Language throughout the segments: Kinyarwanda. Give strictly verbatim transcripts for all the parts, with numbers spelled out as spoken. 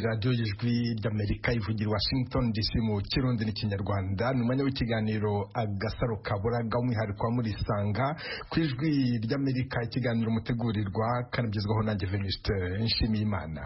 radio y'ijwi ry'Amerika ivugira Washington D C mu Kirundi n'Ikinyarwanda n'umwanya w'ikiganiro Agasaro Kaburaga umwihariko wa muri Sanga kwijwi ry'Amerika ikiganiro mutegurirwa kanabigezwaho nanjye Venuste Nshimiyimana.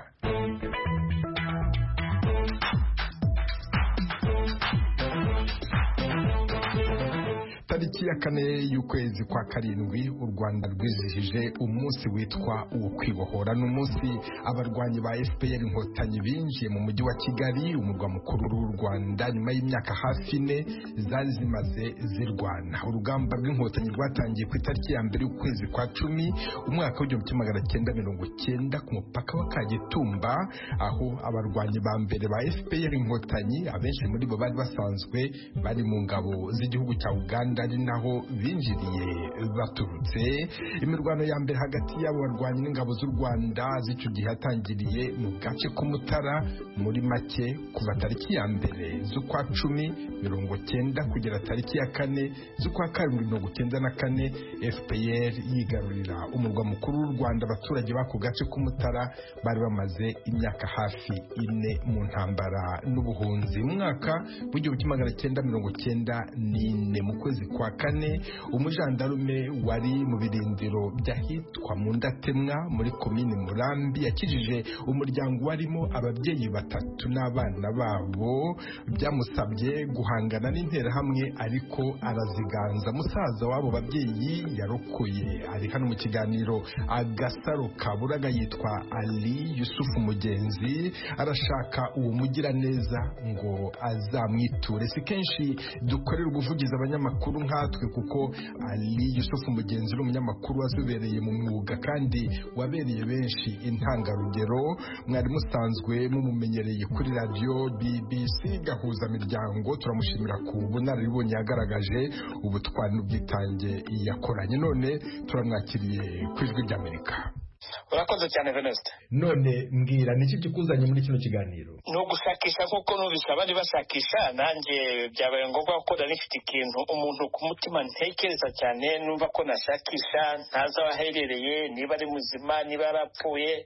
Tariki ya kane y'ukwezi kwa karindwi u Rwanda rwizihije umunsi witwa uwo kwibohora n'umunsi abarwanyi ba F P R inkotanyi binjiye mu mujyi wa Kigali umurwa mukuru w'u Rwanda nyuma y'imyaka hafi ine zari zimaze zirwana. Urugamba rw'inkotanyi rwatangiye ku itariki ya mbere y'ukwezi kwa cumi umwaka w'igihumbi kimwe magana cyenda mirongo cyenda ku mupaka wa Kagitumba, aho abarwanyi ba mbere ba F P R inkotanyi abenshi muri bo bari basanzwe bari mu ngabo z'igihugu cya Uganda ari naho binjiriye baturutse. Imirwano ya mbere hagati y'abo barwanyi n'ingabo z'u Rwanda z'icyo gihe yatangiriye mu gace k'Umutara, muri make kuva tariki ya mbere z'ukwa cumi mirongo cyenda kugera tariki ya kane z'ukwa karindwi mirongo cyenda na kane F P R yigarurira umurwa mukuru w'u Rwanda. Abaturage b'ako gace k'Umutara bari bamaze imyaka hafi ine mu ntambara n'ubuhunzi. Mu mwaka w'igihumbi kimwe magana cyenda mirongo cyenda n'ine mu kwezi kwa kane umujandarume wari mu birindiro by'ahitwa mu Ndatemwa muri komine Murambi yakijije umuryango warimo ababyeyi batatu n'abana babo, byamusabye guhangana n'interahamwe ariko araziganza. Musaza w'abo babyeyi yarokoye ari hano mu kiganiro Agasaro Kaburaga, yitwa Ali Yusufu Mugenzi. Arashaka uwo mugira neza ngo azamwiture. Si kenshi dukorera ubuvugizi abanyamakuru nkatwe kuko Ali Yusufu Mugenzi n'umunyamakuru wazobereye mu mwuga kandi wabereye benshi intangarugero. Mwari musanzwe mumumenyereye kuri radio B B C gahuza miryango. Turamushimira ku bunararibonye yagaragaje ubutwari n'ubwitange yakoranye. None turamwakiriye kwijwi ry'Amerika. Urakoze cyane Venuste. None mbwira niki kikuzanye muri kino kiganiro? No gushakisha nkuko nubise abandi bashakisha, nanjye byabaye ngombwa ko nifite ikintu umuntu ku mutima ntekereza cyane, numva ko nashakisha ntaza aherereye, niba ari muzima niba yarapfuye,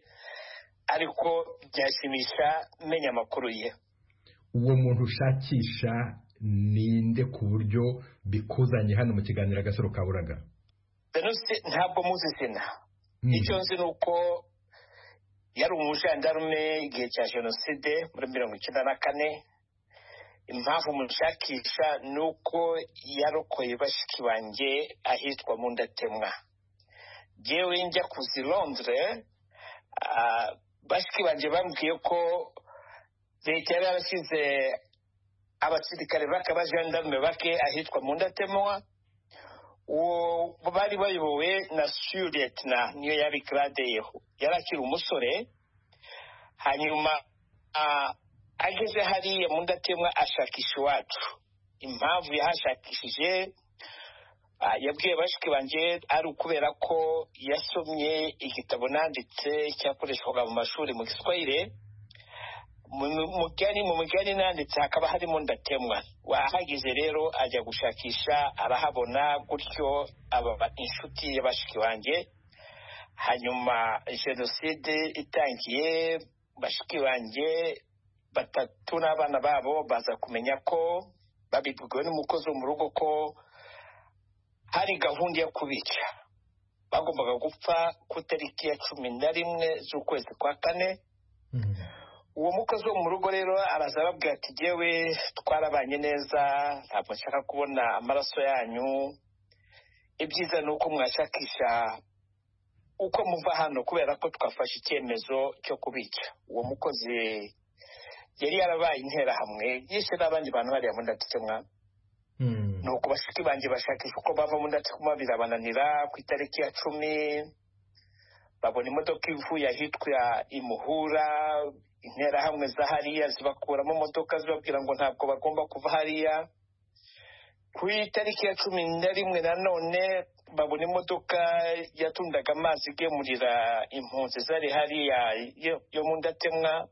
ariko byashimisha menya amakuru ye. Uwo muntu ushakisha ninde ku buryo bikuzanye hano mu kiganiro Agasaro Kaburaga? Venuste, ntabwo muzi izina. Icyo nzi ni uko yari umujandarume igihe cya jenoside muri mirongo icyenda na kane. Impamvu mushakisha ni uko yarokoye bashiki banjye ahitwa mu Ndatemwa. Jewe njya kuzi Londres, bashiki banjye bambwiye ko leta yari yarashyize abasirikare bake abajandarume bake ahitwa mu Ndatemwa. Uwo bari bayobowe na Lieutenant niyo yari grade yeho, yarakiri umusore. Hanyuma ageze hariya mu Ndatemwa ashakisha iwacu. Impamvu yahashakishije yabwiye bashiki banjye ari ukubera ko yasomye igitabo nanditse cyakoreshwaga mu mashuri mu Giswahili. Mugani mu mugani nanditse hakaba harimo Ndatemwa. Wahageze rero ajya gushakisha arahabona, gutyo aba inshuti y'abashiki banjye. Hanyuma jenoside itangiye, bashiki banjye batatu n'abana babo baza kumenya ko babibwiwe n'umukozi wo mu rugo ko hari gahunda yo kubica. Bagombaga gupfa ku tariki ya cumi na rimwe z'ukwezi kwa kane. Uwo mukozi wo mu rugo rero araza ababwira ati jewe twarabanye neza, ntabwo nshaka kubona amaraso yanyu, ibyiza ni uko mwashakisha uko muva hano kubera ko twafashe icyemezo cyo kubica. Uwo mukozi yari yarabaye interahamwe, yishe n'abandi bantu bariya mu Ndatemwa. Nuko bashiki banjye bashakisha uko bava mu Ndatemwa birabananira. Ku itariki ya cumi babona imodoka ivuye ahitwa Imuhura, interahamwe za hariya zibakuramo imodoka zibabwira ngo ntabwo bagomba kuva hariya. Ku itariki ya cumi na rimwe nanone babona imodoka yatundaga amazi igemurira impunzi zari hariya yo mu Ndatemwa.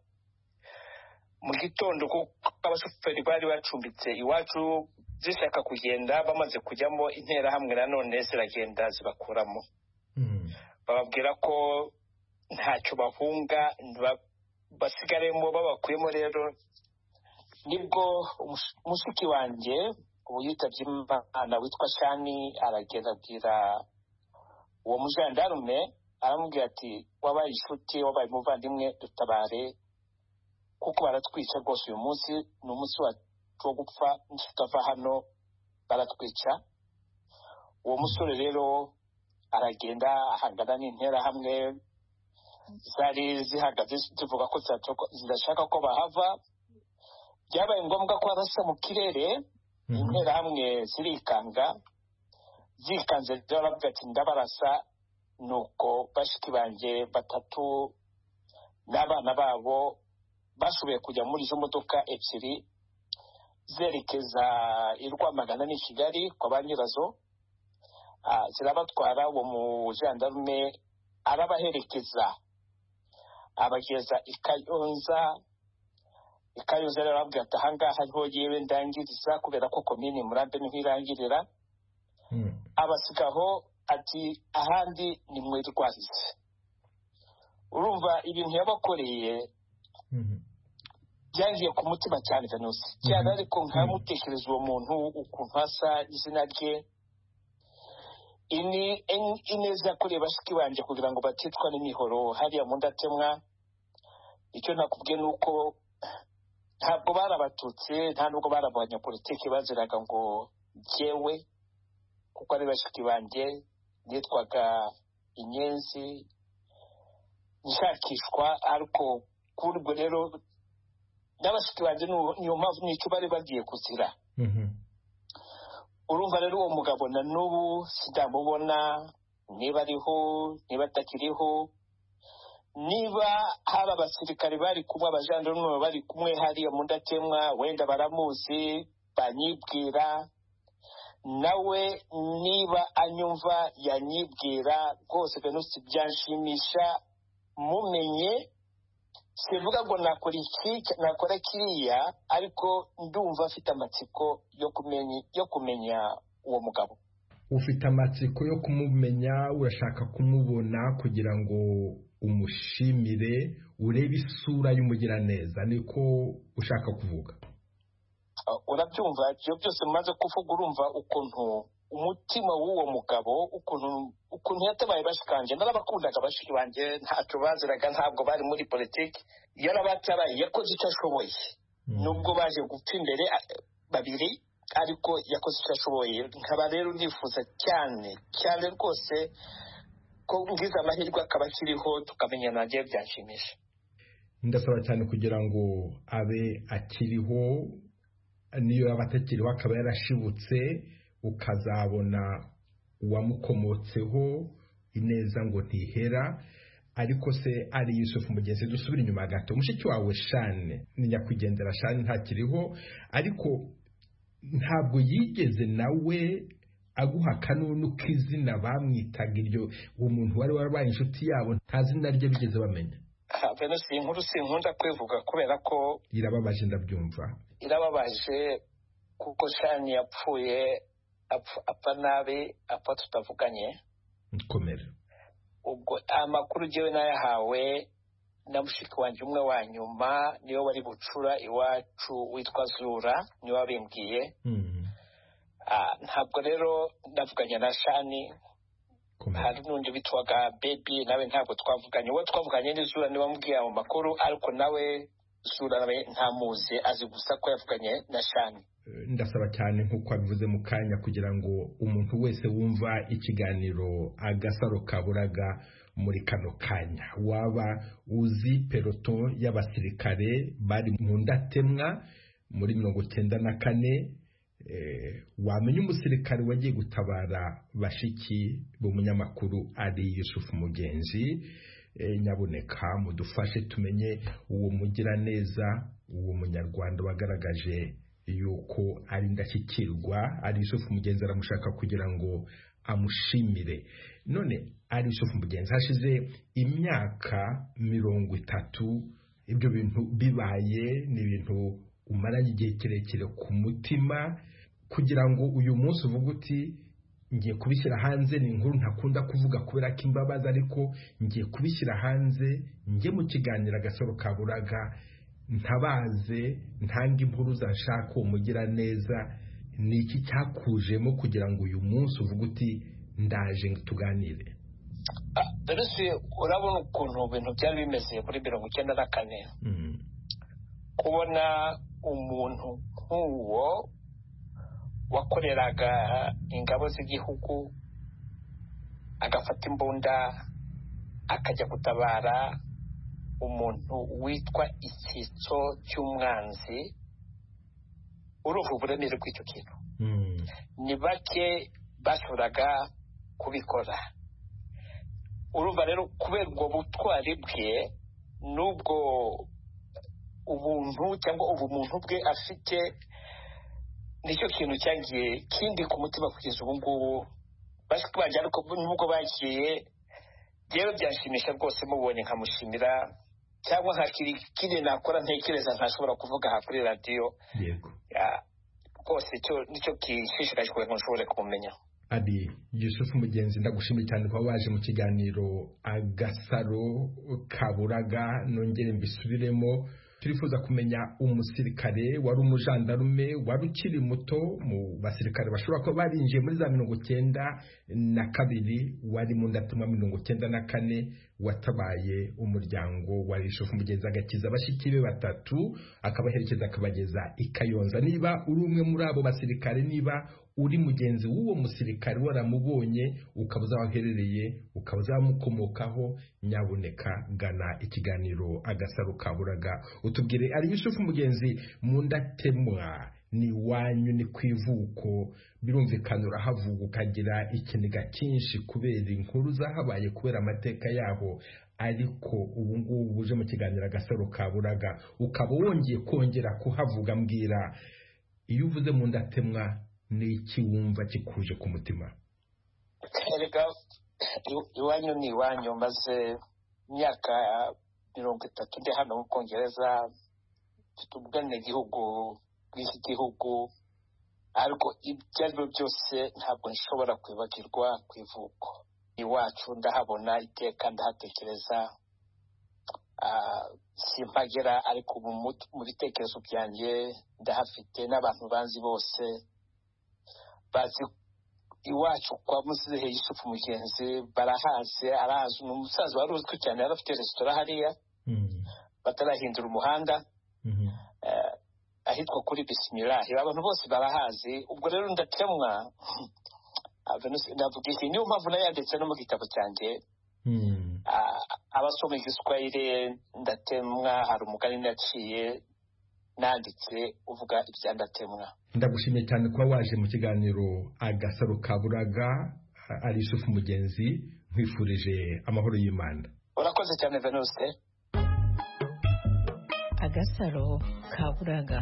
Mu gitondo kuko abashoferi bari bacumbitse iwacu zishaka kugenda, bamaze kujyamo interahamwe nanone ziragenda zibakuramo. Bababwira ko ntacyo bahunga, basigaremo babakuyemo rero nibwo mushiki wanjye ubu yitabye Imana witwa Shani aragenda abwira uwo mujandarume aramubwira ati wabaye inshuti wabaye umuvandimwe dutabare kuko baratwica rwose uyu munsi ni umunsi wo gupfa tutava hano baratwica. Uwo musore rero aragenda ahangana n'interahamwe zari zihagaze zivuga ko zidashaka ko bahava. Byabaye ngombwa ko barasa mu kirere, interahamwe zirikanga zikanze baravuga ati ndabarasa. Nuko bashiki banjye batatu n'abana babo bashoboye kujya muri izo modoka ebyiri zerekeza i Rwamagana n'i Kigali kwa ba nyirazo. Zirabatwara uwo mujandarume arabaherekeza abageza i Kayonza. i Kayonza rero arababwira ati ahangaha ariho yewe ndangiriza kubera ko komini Murambi niho irangirira. Abasigaho ati ahandi ni mwe rwahise. Urumva ibintu yabakoreye byangiye ku mutima cyane Venusi cyane, ariko nkamutekereza uwo muntu ukuntu asa, izina rye ini ineza kuri bashiki banje kugira ngo batitwa n'imihoro hariya mu Ndatemwa. Icyo nakubwiye nuko ntabwo barabatutse, nta nubwo barabanya politiki, baziraga ngo jyewe kuko ari bashiki banje nitwaga Inyenzi nshakishwa. Ariko kuri ubwo rero n'abashiki banje niyo mpamvu nicyo bari bagiye kuzira. Urumva rero uwo mugabo na n'ubu sindamubona, niba ariho niba atakiriho. Niba hari abasirikare bari kumwe, abajandarume bari kumwe hariya mu Ndatemwa, wenda baramuzi banyibwira. Nawe niba anyumva yanyibwira rwose Venusi, byanshimisha mumenye. Sivuga ngo nakora iki nakora kiriya, ariko ndumva afite amatsiko yo kumenya yo kumenya uwo mugabo. Ufite amatsiko yo kumumenya, urashaka kumubona kugira ngo umushimire, urebe isura y'umugiraneza, niko ushaka kuvuga? Urabyumva ibyo byose maze kuvuga. Urumva ukuntu umutima w'uwo mugabo ukuntu ukuntu yatabaye bashikanje. Narabakundaga bashiki banje, ntacyo baziraga, ntabwo bari muri politiki. Yarabatabaye, yakoze icyo ashoboye. Nubwo baje gupfa imbere babiri, ariko yakoze icyo ashoboye. Nkaba rero nifuza cyane cyane rwose ko ngize amahirwe akaba akiriho tukamenya nanjye, byanshimisha. Ndasaba cyane kugira ngo abe akiriho, niyo yaba atakiriho akaba yarashibutse, ukazabona uwamukomotseho ineza ngo ntihera. Ariko se ari Yusufu Mugenzi, dusubira inyuma gato. Mushiki wawe Shane ni nyakwigendera Shane ntakiriho, ariko ntabwo yigeze nawe aguha akanunu k'izina bamwitaga iryo, uwo muntu wari warabaye inshuti yabo nta zina rye bigeze bamenya? Venusi, inkuru sinkunda kwivuga kubera ko irababaje. Ndabyumva irababaje kuko Shane yapfuye apfa nabi, apfa tutavuganye. Komera. Ubwo amakuru jewe nayahawe na mushiki wanjye umwe wa nyuma, niyo wari bucura iwacu witwa Zura, niyo wabimbwiye. Ntabwo rero ndavuganye na Shane. Hari n'undi bitwaga Baby, nawe ntabwo twavuganye. Uwo twavuganye ni Zura, niwe wamubwiye mu makuru, ariko nawe Zura nawe ntamuzi, azi gusa ko yavuganye na Shane. Ndasaba cyane nk'uko abivuze mu kanya kugira ngo umuntu wese wumva ikiganiro Agasaro Kaburaga muri kano kanya, waba uzi peloton y'abasirikare bari mu Ndatemwa muri mirongo cyenda na kane, wamenya umusirikare wagiye gutabara bashiki b'umunyamakuru ari Yusufu Mugenzi. Nyabuneka mudufashe tumenye uwo mugiraneza, uwo munyarwanda wagaragaje yuko ari ndashyikirwa. Ari Yusufu Mugenzi aramushaka kugira ngo amushimire. None ari Yusufu Mugenzi, hashize imyaka mirongo itatu ibyo bintu bibaye, ni ibintu umaranye igihe kirekire ku mutima, kugira ngo uyu munsi uvuga uti ngiye kubishyira hanze, ni inkuru ntakunda kuvuga kubera ko imbabazi, ariko ngiye kubishyira hanze njye mu kiganiro Agasaro Kaburaga ntabaze ntanga inkuru zashaka umugira neza. Ni iki cyakujemo kugira ngo uyu munsi uvuge uti ndaje ngo tuganire? Berese urabona ukuntu ibintu byari bimeze muri mirongo icyenda na kane. Kubona umuntu nk'uwo wakoreraga ingabo z'igihugu agafata imbunda akajya gutabara umuntu witwa icyitso cy'umwanzi, urumva uburemere bw'icyo kintu. Ni bake bashoboraga kubikora. Urumva rero kubera ubwo butwari bwe n'ubwo ubuntu cyangwa ubumuntu bwe afite, nicyo kintu cyagiye kindi ku mutima kugeza ubu ngubu. Bashaka bajya ariko nubwo bagiye rero byashimisha rwose mubonye nkamushimira, cyangwa nkakiri kindi nakora ntekereza ntashobora kuvuga aha kuri radiyo. Yego rwose nicyo kishishikajwe ntushobore kumenya. Abi Yusufu Mugenzi, ndagushimiye cyane kuba waje mu kiganiro Agasaro Kaburaga. Nongere mbisubiremo, turifuza kumenya umusirikare wari umujandarume wari ukiri muto mu basirikare bashobora kuba barinjiye muri za mirongo cyenda na kabiri, wari mu ndatuma mirongo cyenda na kane, watabaye umuryango wa Yusufu Mugenzi agakiza bashiki be batatu, akabaherekeza akabageza i Kayonza. Niba uri umwe muri abo basirikare, niba uri mugenzi w'uwo musirikare waramubonye ukaba uzaherereye ukaba uzamukomokaho, nyabuneka gana ikiganiro Agasaro Kaburaga utubwire. Ari Yusufu Mugenzi mu ndatemwa, ni wanyu, ni kwivuko, birumvikana urahavuga ukagira ikiniga cyinshi kubera inkuru zahabaye, kubera amateka yaho, ariko ubu ngubu uje mu kiganiro Agasaro Kaburaga ukaba wongeye kongera kuhavuga. Mbwira, iyo uvuze mu ndatemwa ni iki wumva kikuje ku mutima? Erega iwanyu ni iwanyu. Maze imyaka mirongo itatu ndi hano mu Bwongereza, mfite ubwenegihugu bw'iki gihugu, ariko ibyo ari byo byose ntabwo nshobora kwibagirwa ku ivuko iwacu. Ndahabona iteka, ndahatekereza, simpagera, ariko mu bitekerezo byanjye ndahafite. N'abantu banzi bose bazi iwacu kwa Muzehe Yusufu Mugenzi, barahazi, arahazi. Ni umusaza wari uzwi cyane, yari afite resitora hariya batarahindura umuhanda, ahitwa kuri Bisimilahi. Abantu bose barahazi. Ubwo rero ndatemwa, ndavuga iki, niyo mpamvu nayanditse no mu gitabo cyanjye abasoma Igiswahili. Ndatemwa, hari umugani naciye nanditse uvuga ibya ndatemwa. Ndagushimiye cyane kuba waje mu kiganiro Agasaro Kaburaga. Ari Yusufu Mugenzi, nkwifurije amahoro y'Imana. Urakoze cyane Venuste. Agasaro Kaburaga.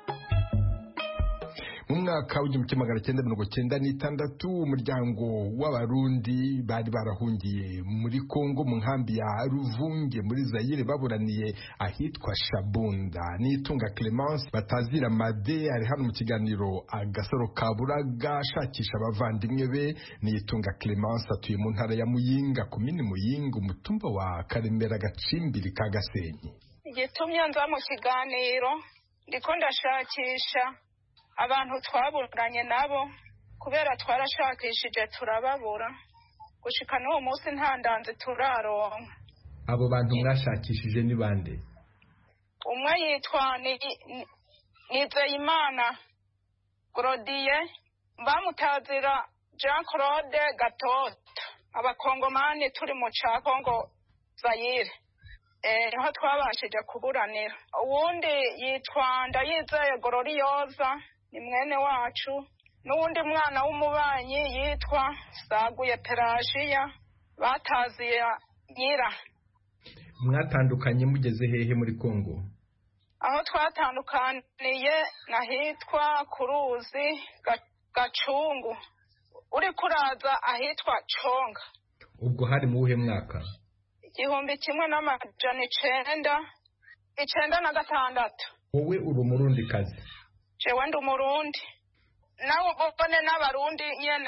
Mu mwaka w'igihumbi kimwe magana cyenda mirongo cyenda n'itandatu, umuryango w'Abarundi bari barahungiye muri Kongo mu nkambi ya Ruvunge muri Zaire, baburaniye ahitwa Shabunda. Nitunga Clemence Batazira Made ari hano mu kiganiro Agasaro Kaburaga ashakisha abavandimwe be. Nitunga Clemence atuye mu ntara ya Muyinga, komini Muyinga, umutumba wa Karemera, Gacimbiri ka Gasenyi. Igitumye nza mu kiganiro ndiko ndashakisha abantu twaburanye nabo, kubera twarashakishije turababura, gushika n'uwo munsi nta ndanze turaronka. Abo bantu mwashakishije ni bande? Umwe yitwa Nizeyimana Grodie, bamutazira Jean Claude Gatota. Abakongomani turi mu ca Kongo Zaire, eh niho twabashije kuburanira. Uwundi yitwa Ndayizeye Gloriosa, ni mwene wacu. N'uwundi mwana w'umubanyi yitwa Saguye Pelagiya, bataziye nyira. Mwatandukanye mugeze hehe muri Kongo? Aho twatandukaniye nahitwa Kuruzi Gacungu, uri kuraza ahitwa Chonga. Ubwo hari mu uhe mwaka? Igihumbi kimwe n'amajana icenda icenda na gatandatu. Wowe uri Umurundi kazi? Jewe ndi Umurundi. Nawe ubone n'Abarundi nyene.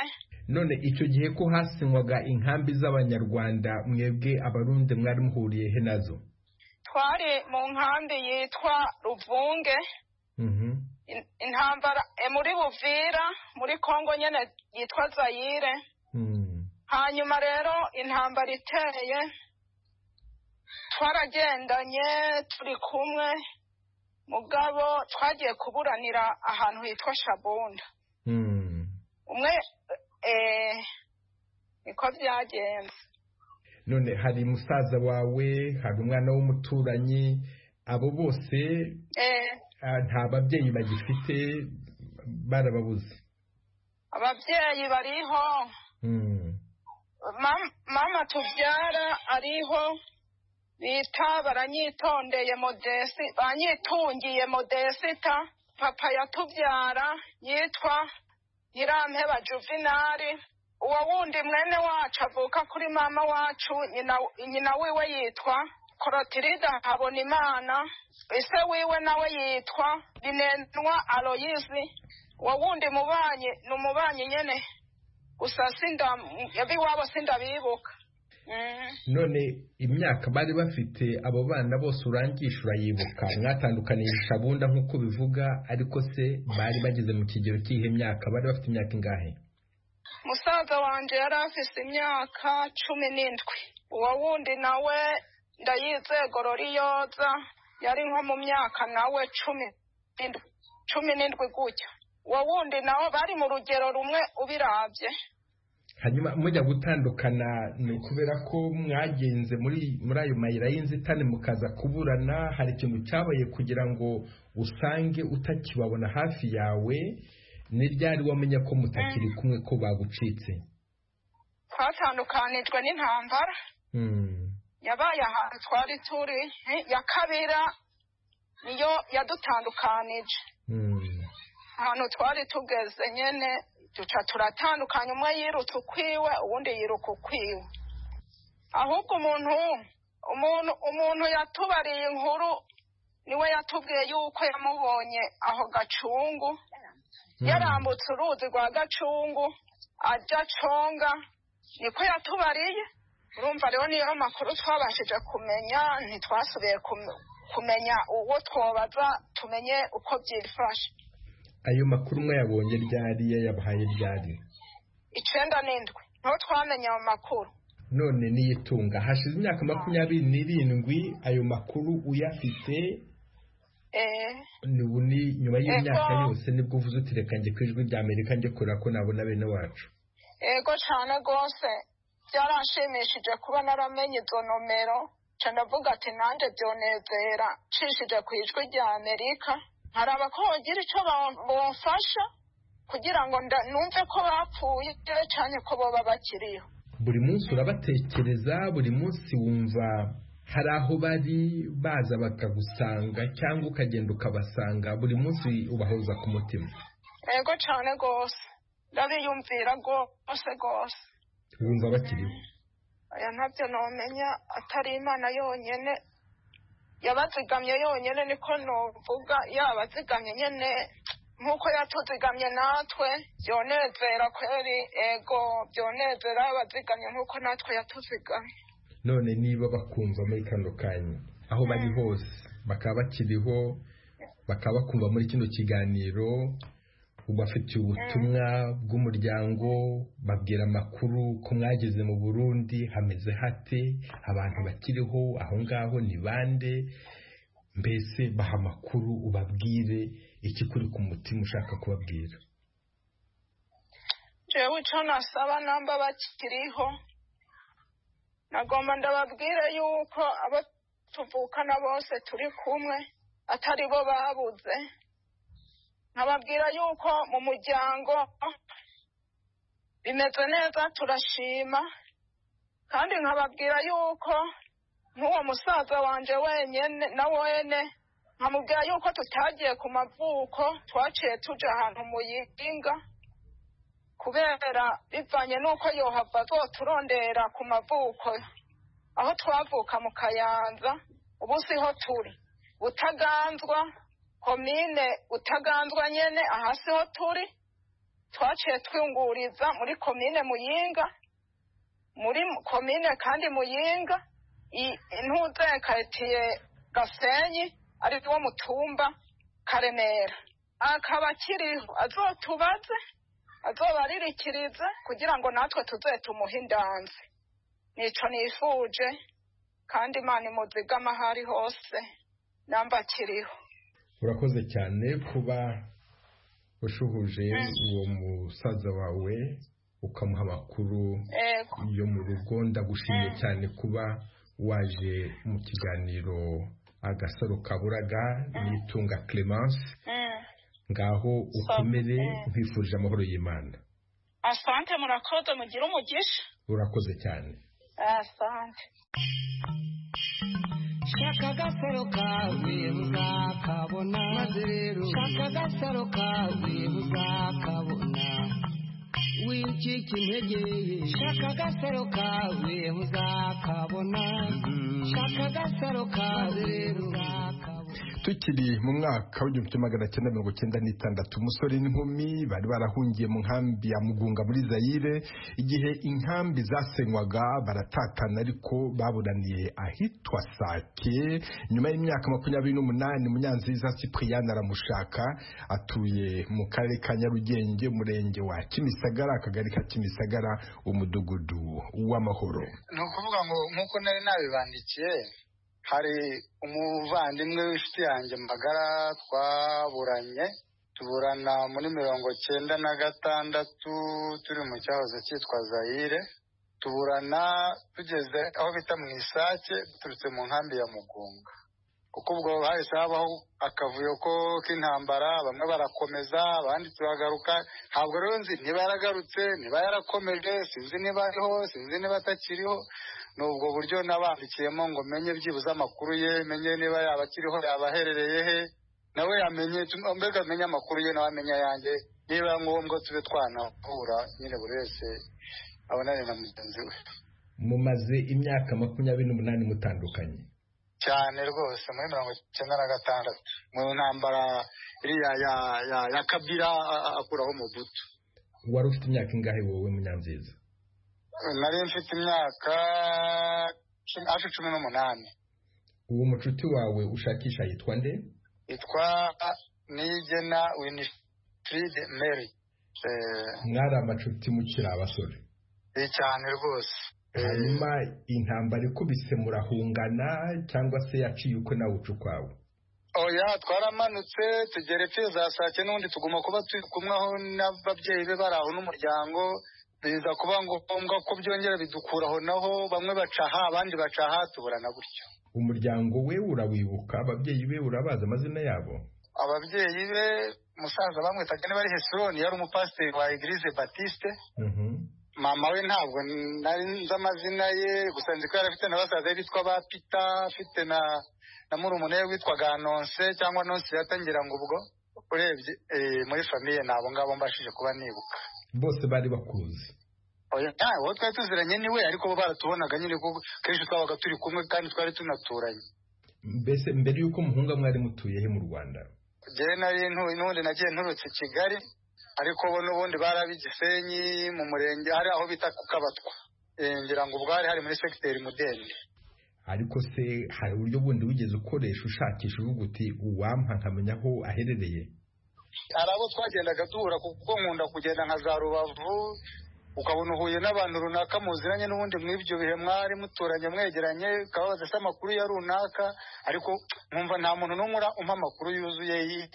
none icyo gihe ko hasinywaga inkambi z'abanyarwanda mwebwe abarundi mwari muhuriye he nazo? twari mu nkambi yitwa Ruvunge. Intambara muri Buvira muri Kongo nyene yitwa Zaire. Hanyuma rero intambara iteye twaragendanye turi kumwe, mugabo twagiye kuburanira ahantu hitwa Shabunda. umwe eh niko byagenze. None hari musaza wawe, hari umwana w'umuturanyi, abo bose eh nta babyeyi bagifite, barababuze? Ababyeyi bariho. Mama tubyara ariho, bita baranyitondeye Modesi, banyitungiye Modesita. Papa yatubyara yitwa Nyirampeba Juvenali. Uwo wundi mwene wacu avuka kuri mama wacu, nyina nyina wiwe yitwa Clotilde Habonimana. Ise wiwe nawe yitwa Binenwa Aloysi. Uwo wundi mubanye numubanyi nyene gusa sinda yabiwabo sindabibuka. None imyaka bari bafite abo bana bose urangisha urayibuka? Mwatandukaniye Shabunda nk'uko bivuga, ariko se bari bageze mu kigero cy'ihe myaka? Bari bafite imyaka ingahe? Musaza wanje yari afite imyaka cumi n'indwi. Uwo wundi nawe ndayize Gororiyoza yari nko mu myaka nawe cumi n'indwi cumi n'indwi gutyo. Uwo wundi nawe bari mu rugero rumwe ubiravye. Hanyuma mujya gutandukana ni kubera ko mwagenze muri muri ayo mayira y'inzitane mukaza kuburana? Hari ikintu cyabaye kugira ngo usange utakibabona hafi yawe? Ni ryari wamenya ko mutakiri kumwe, ko bagucitse? Twatandukanijwe n'intambara yabaye ahantu twari turi ya Kabira, niyo yadutandukanije. Ahantu twari tugeze nyene duca turatandukanye, umwe yirutse ukwiwe uwundi yiruka ukwiwe. Ahubwo umuntu umuntu umuntu yatubariye inkuru niwe yatubwiye yuko yamubonye aho Gacungu, yarambutse uruzi rwa Gacungu aja Conga, niko yatubariye. Urumva rero niyo makuru twabashije kumenya, ntitwasubiye kumenya uwo twobaza tumenye uko byifashe. Ayo makuru mwe yabonye ryari, yabahaye ryari? Icenda n'indwi niho twamenye ayo makuru. None niyitunga hashize imyaka makumyabiri n'irindwi ayo makuru uyafite? Eh ni nyuma y'imyaka yose nibwo uvuze uti reka nje kwijwi rya Amerika nje kura ko nabona bene wacu. Ego cyane gose byaranshimishije kuba naramenye izo nomero, canavuga ati nanje byonezera cishije kwijwi rya Amerika. Hari abakogira icyo bamfasha kugira ngo numve ko bapfuye cyane ko boba bakiriho. Buri munsi urabatekereza? Buri munsi wumva hari aho bari baza bakagusanga cyangwa ukagenda ukabasanga? Buri munsi ubahoza ku mutima? Ego cyane gose ndabiyumvira gose gose. Wumva bakiriho? Aya ntabyo nomenya, atari Imana yonyene yabazigamye yonyene, niko novuga. Yabazigamye nyene nkuko yatuzigamye natwe, byonezera kweri. Ego byonezera abazigamye nkuko natwe yatuzigamye. None niba bakumva muri kano kanya aho bari hose, bakaba bakiriho, bakaba bakumva muri kino kiganiro, ubafitiye ubutumwa bw'umuryango, babwira amakuru ko mwageze mu Burundi, hameze hate, abantu bakiriho aho ngaho ni bande? Mbese baha amakuru, ubabwire iki kuri ku mutima ushaka kubabwira. Jewe ico nasaba namba bakiriho, nagomba ndababwire yuko abo tuvukana bose turi kumwe atari bo babuze. Nkababwira yuko mu muryango bimeze neza, turashima. Kandi nkababwira yuko nk'uwo musaza wanje wenyene na wene, nkamubwira yuko tutagiye ku mavuko, twaciye tuja ahantu mu Yinga kubera bivanye nuko yohava azoturondera ku mavuko aho twavuka mu Kayanza. Ubu siho turi Butaganzwa, komine Butaganzwa nyene aha siho turi. twaciye twunguriza muri komine Muyinga muri komine kandi Muyinga intuze karitiye Gasenyi ari wo mutumba Karemera akaba akiriho azotubaze azobaririkirize kugira ngo natwe tuze tumuhe indanzi nico nifuje kandi Imana imuzigama ahari hose namba akiriho. Urakoze cyane kuba ushuhuje uwo musaza wawe ukamuha amakuru yo mu rugo. Ndagushimiye cyane kuba waje mu kiganiro Agasaro Kaburaga n'itunga Clemence. Ngaho ukomere nkwifurije amahoro y'Imana. Asante murakoze mugira umugisha. Urakoze cyane. Asante. Shaka Agasaro kawe uzakabona maze rero shaka Agasaro kawe uzakabona wicika intege shaka Agasaro kawe uzakabona shaka Agasaro kawe rero uzakabona. Tukiri mu mwaka w'igihumbi kimwe magana cyenda mirongo cyenda n'itandatu umusore n'inkumi bari barahungiye mu nkambi ya Mugunga muri Zaire. Igihe inkambi zasenywaga baratatana ariko baburaniye ahitwa Sake. Nyuma y'imyaka makumyabiri n'umunani Munyanziza Cyprien aramushaka, atuye mu karere ka Nyarugenge umurenge wa Kimisagara akagari ka Kimisagara umudugudu w'Amahoro. Ni ukuvuga ngo nk'uko nari nabibandikiye hari umuvandimwe w'inshuti yanjye magara twaburanye tuburana muri mirongo cyenda na gatandatu turi mu cyahoze cyitwa Zaire. Tuburana tugeze aho bita mu Isake turutse mu nkambi ya Mugunga kuko ubwo hahise habaho akavuyo ko k'intambara, bamwe barakomeza abandi turagaruka. Ntabwo rero nzi niba yaragarutse niba yarakomeje, sinzi niba ariho sinzi niba atakiriho. Nubwo buryo nabandikiyemo ngo menye byibuze amakuru ye, menye niba yaba akiriho yaba aherereye he, nawe yamenye mbega menye amakuru ye nawe amenya yanjye, niba ngombwa tube twanahura nyine buri wese abonane na mugenzi we. Mumaze imyaka makumyabiri n'umunani mutandukanye cyane rwose muri mirongo icyenda na gatandatu mu ntambara iriya ya ya ya Kabila akuraho Mobutu. Wari ufite imyaka ingahe wowe Munyanziza? Nari mfite imyaka hafi cumi n'umunani. Uwo mucuti wawe ushakisha yitwa nde? Yitwa Nigena Winifred Mary. Mwari amacuti mukiri abasore? Cyane rwose. Hanyuma intambara ikubise murahungana cyangwa se yaciye uko nawe uca ukwawe? Oya, twaramanutse tugere za Sake n'undi tuguma kuba turi kumwe aho n'ababyeyi be baraho n'umuryango. Biza kuba ngombwa ko byongera bidukuraho naho bamwe bacaha abandi bacaha tuburana gutyo. Umuryango we urawibuka? Ababyeyi be urabaza amazina yabo? Ababyeyi be musaza bamwitaga niba ari Hesroni, yari umupasiteri wa Eglise Baptiste. Mhm. Mama we ntabwo nari nzi amazina ye, gusa nzi ko yari afite n'abasaza bitwa ba Peter, afite na na murumune we witwaga Nonse cyangwa Nonse yatangira ngo ubwo urebye muri famille nabo ngabo mbashije kuba nibuka. Bose bari bakuzi? Oya, aho twari tuziranye niwe ariko bo baratubonaga nyine kuko kenshi twabaga turi kumwe kandi twari tunaturanye. Mbese mbere yuko muhunga mwari mutuye he mu Rwanda? Je nari n'ubundi nagiye nturutse Kigali ariko bo n'ubundi barabigisenyi mu murenge hari aho bita Kukabatwa. Ngira ngo ubwo hari muri secteur Mudende. Ariko se hari uburyo bundi wigeze ukoresha ushakisha uvuga uti uwampa nkamenya aho aherereye? Hari abo twagendaga duhura kuko nkunda kugenda nka za Rubavu, ukabona uhuye n'abantu runaka muziranye n'ubundi mw'ibyo bihe mwari muturanye mwegeranye, ukababaza se amakuru ya runaka, ariko nkumva nta muntu n'umwe umpa amakuru yuzuye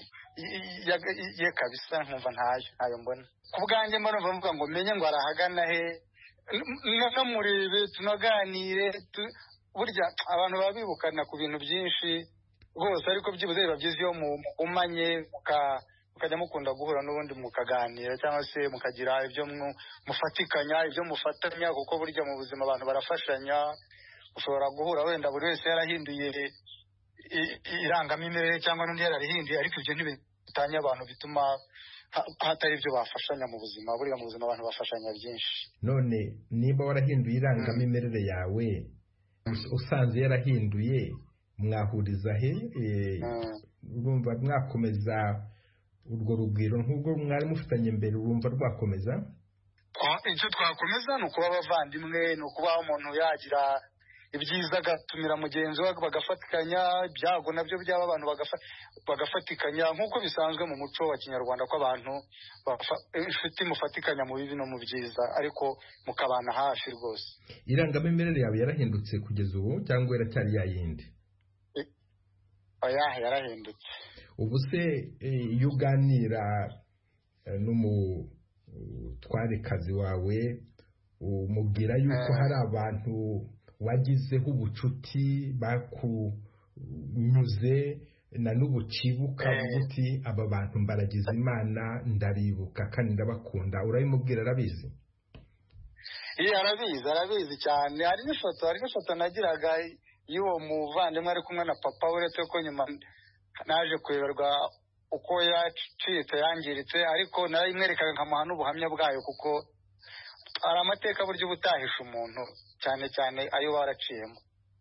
ye kabisa, nkumva ntayo ntayo mbona. Ku bwanjye mbona mvuga ngo menye ngo arahagana he, no murebe tunaganire. Burya abantu baba bibukana ku bintu byinshi rwose, ariko byibuze biba byiza iyo mumanye mukajya mukunda guhura n'ubundi mukaganira cyangwa se mukagira ibyo mufatikanya ibyo mufatanya, kuko burya mu buzima abantu barafashanya. Ushobora guhura wenda buri wese yarahinduye irangamimerere cyangwa n'undi yararihinduye, ariko ibyo ntibitanya abantu, bituma hatari ibyo bafashanya mu buzima. Burya mu buzima abantu bafashanya byinshi. None niba warahinduye irangamimerere yawe usanze yarahinduye mwahuriza he? Urumva mwakomeza urwo rugwiro nk'ubwo mwari mufitanye mbere urumva rwakomeza? Icyo twakomeza ni ukuba abavandimwe, ni ukuba umuntu yagira ibyiza agatumira mugenzi we bagafatikanya, ibyago nabyo byaba abantu bagafatikanya nk'uko bisanzwe mu muco wa kinyarwanda ko abantu inshuti mufatikanya mu bibi no mu byiza ariko mukabana hafi rwose. Irangamimerere yawe yarahindutse kugeza ubu cyangwa iracyari yayindi? Oya, yarahindutse. Ubu se iyo uganira n'umutwarekazi wawe umubwira yuko hari abantu wagizeho ubucuti bakunyuze na n'ubucibuka buti aba bantu mbaragize Imana ndaribuka kandi ndabakunda, urabimubwira? Arabizi? Iya, arabizi arabizi cyane. Hari n'ifoto hari n'ifoto nagiraga y'uwo muvandimwe ari kumwe na papa, uretse ko nyuma naje kuyoberwa uko yacitse yangiritse, ariko narayimwerekaga nkamuha n'ubuhamya bwayo kuko hari amateka buryo ubutahisha umuntu cyane cyane ayo waraciyemo.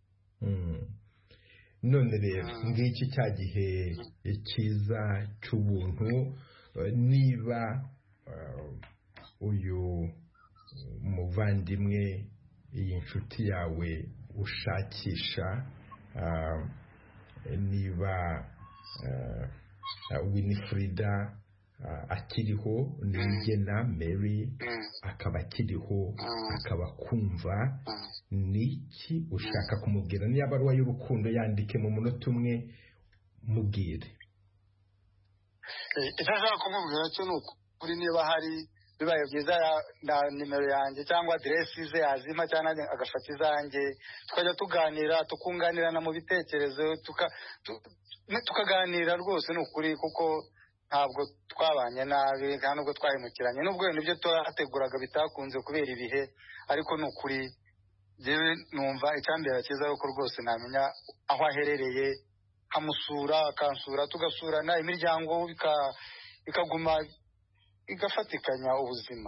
None rero ngiki cya gihe cyiza cy'ubuntu, niba uyu muvandimwe iyi nshuti yawe ushakisha niba Winifrida akiriho, Nigena Mary akaba akiriho akaba kumva, niki ushaka kumubwira? Niba baruwa y'urukundo yandike mu munota umwe mubwire. Icyo ashaka kumubwira cyo ni ukuri, niba hari bibaye byiza na nimero yanjye cyangwa aderesi ze yazima cyangwa agafata izanjye, tukajya tuganira tukunganirana mu bitekerezo tukaganira rwose. Ni ukuri kuko ntabwo twabanye nabi kandi nubwo twahemukiranye, nubwo nibyo twateguraga bitakunze kubera ibihe, ariko ni ukuri jewe numva icyambere cyiza yuko rwose namenya aho aherereye, hamusura akansura, tugasurana, imiryango ikaguma igafatikanya ubuzima.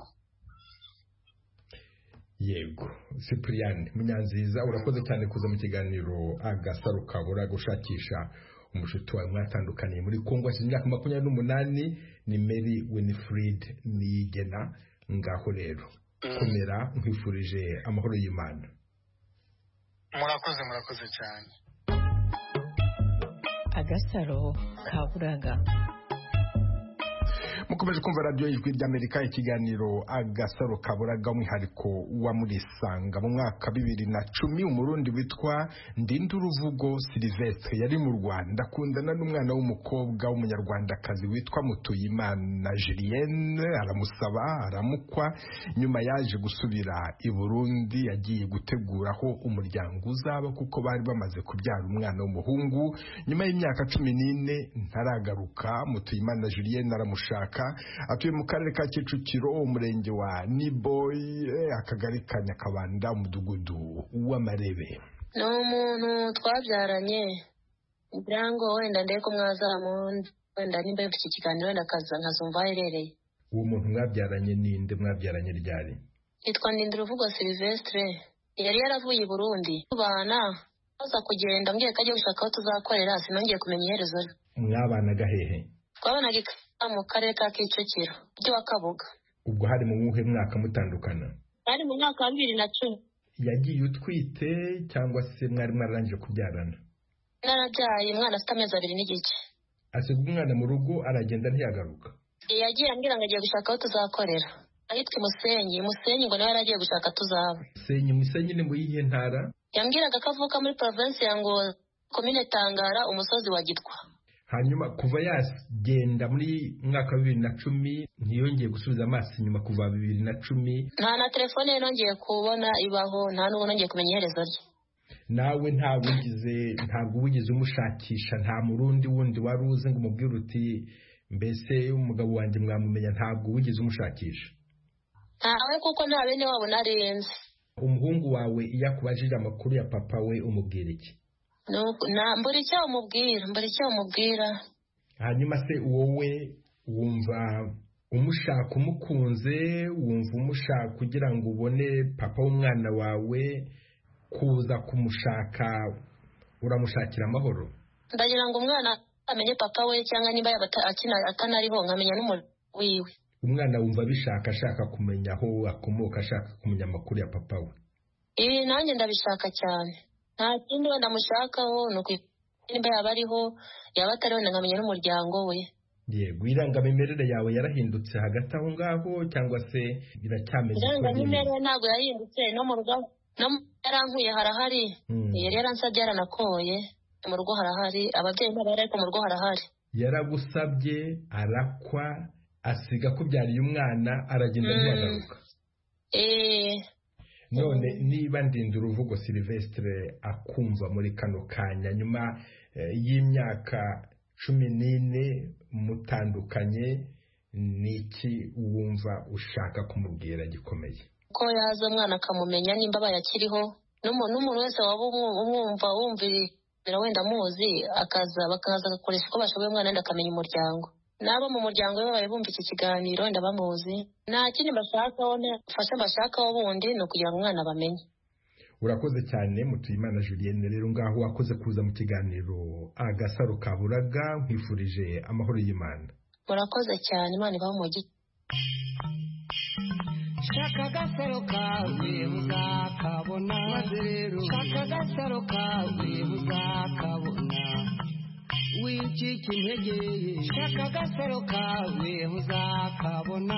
Yego, Cyprien Munyanziza, urakoze cyane kuza mu kiganiro Agasaro Kabura gushakisha umushuti wawe mwatandukaniye muri Kongo hashize imyaka makumyabiri n'umunani. Ni Mary Winifred Nigena. Ngaho rero komera, nkwifurije amahoro y'Imana. Murakoze murakoze cyane. Agasaro Kaburaga. Mukomeje kumva radio y'Ijwi ry'Amerika, ikiganiro Agasaro Kaburaga, umwihariko wa Murisanga. Mu mwaka bibiri na cumi umurundi witwa Ndinduruvugo Sylvestre yari mu Rwanda akundana n'umwana w'umukobwa w'umunyarwandakazi witwa Mutuyimana Julienne, aramusaba aramukwa. Nyuma yaje gusubira i Burundi, yagiye guteguraho umuryango uzaba kuko bari bamaze kubyara umwana w'umuhungu. Nyuma y'imyaka cumi n'ine ntaragaruka. Mutuyimana Julienne aramushaka, atuye mu karere ka Kicukiro, umurenge wa Niboy, akagari ka Nyakabanda, umudugudu w'Amarebe. Ni umuntu twabyaranye kugira ngo wenda ndeko mwazamundi, wenda nimba mfite ikiganiro wenda akaza nkazumva aherereye. Uwo muntu mwabyaranye ninde? Mwabyaranye ryari? Yitwa Ndinduruvugo Sylvestre, yari yaravuye i Burundi tubana, aza kugenda mbwiye ko agiye gushaka aho tuzakorera, sinongeye kumenya iherezo rye. Mwabanaga hehe? Twabanaga mu karere ka Kicukiro, byo wa Kabuga. Ubwo hari mu wuhe mwaka mutandukana? Ari mu mwaka wa bibiri na cumi. Yagiye utwite cyangwa se mwari mwararangije kubyarana? Narabyaye umwana afite amezi abiri n'igice. Asiga umwana mu rugo aragenda ntiyagaruka? Yagiye ambwira ngo agiye gushaka aho tuzakorera, ahitwa Musenyi. Musenyi ngo nawe yaragiye gushaka tuzaba. Musenyi, Musenyi ni mu yihe ntara? Yambwiraga ko avuka muri province ya Ngozi, komine Tangara, umusozi wa Gitwa. Hanyuma kuva yagenda muri mwaka wa bibiri na cumi ntiyongeye gusubiza amaso inyuma kuva bibiri na cumi? Nta na telefone ye nongeye kubona ibaho, nta n'ubu nongeye kumenya iherezo rye. Nawe ntabwo ugize ntabwo ugize umushakisha, nta murundi wundi wari uzi ngo umubwire uti mbese umugabo wanjye mwamumenya? Ntabwo ugize umushakisha? Ntawe, kuko nta bene wabo narenze. Umuhungu wawe iyo akubajije amakuru ya papa we umubwira iki? Na mbura icyo umubwira, mbura icyo umubwira. Hanyuma se wowe wumva umushaka umukunze, wumva umushaka kugira ngo ubone papa w'umwana wawe, kuza kumushaka uramushakira amahoro? Ndagira ngo umwana amenye papa we cyangwa niba yaba akina atanariho nkamenya n'umuryango wiwe. Umwana wumva bishaka ashaka kumenya aho akomoka, ashaka kumenya amakuru ya papa we. Eh nanjye ndabishaka cyane. Nta kindi wenda mushakaho nuko niba yaba ariho yaba atariho nkamenya n'umuryango we. Yego, irangamimerere yawe yarahindutse hagati aho ngaho cyangwa se iracyameze ko? Irangamimerere ntabwo yahindutse, no mu rugo no yarankuye harahari. Yari yaransabye yaranakoye, mu rugo harahari, ababyeyi n'abari ariko mu rugo harahari. Yaragusabye arakwa asiga ko byariye umwana aragenda ntiyagaruka. Eh none niba ndinda uruvugo Sylvestre akumva muri kano kanya nyuma y'imyaka cumi n'ine mutandukanye, niki wumva ushaka kumubwira gikomeye? Ko yaza umwana akamumenya nimba bayakiriho, n'umuntu wese waba umwumva wumvira wenda muzi akaza bakaza agakoresha uko bashoboye umwana wenda akamenya umuryango. Nabo mu muryango we babaye bumva iki kiganiro wenda bamuzi. Nta kindi bashakaho fasha bashakaho bundi no kugira ngo umwana bamenye. Urakoze cyane Mutuyimana Julienne, rero ngaho wakoze kuza mu kiganiro Agasaro Kaburaga, nkwifurije amahoro y'Imana. Murakoze cyane, Imana ibahe umugisha. Shaka agasaro kawe uzakabona, shaka agasaro kawe uzakabona, wicika intege, shaka agasaro kawe uzakabona,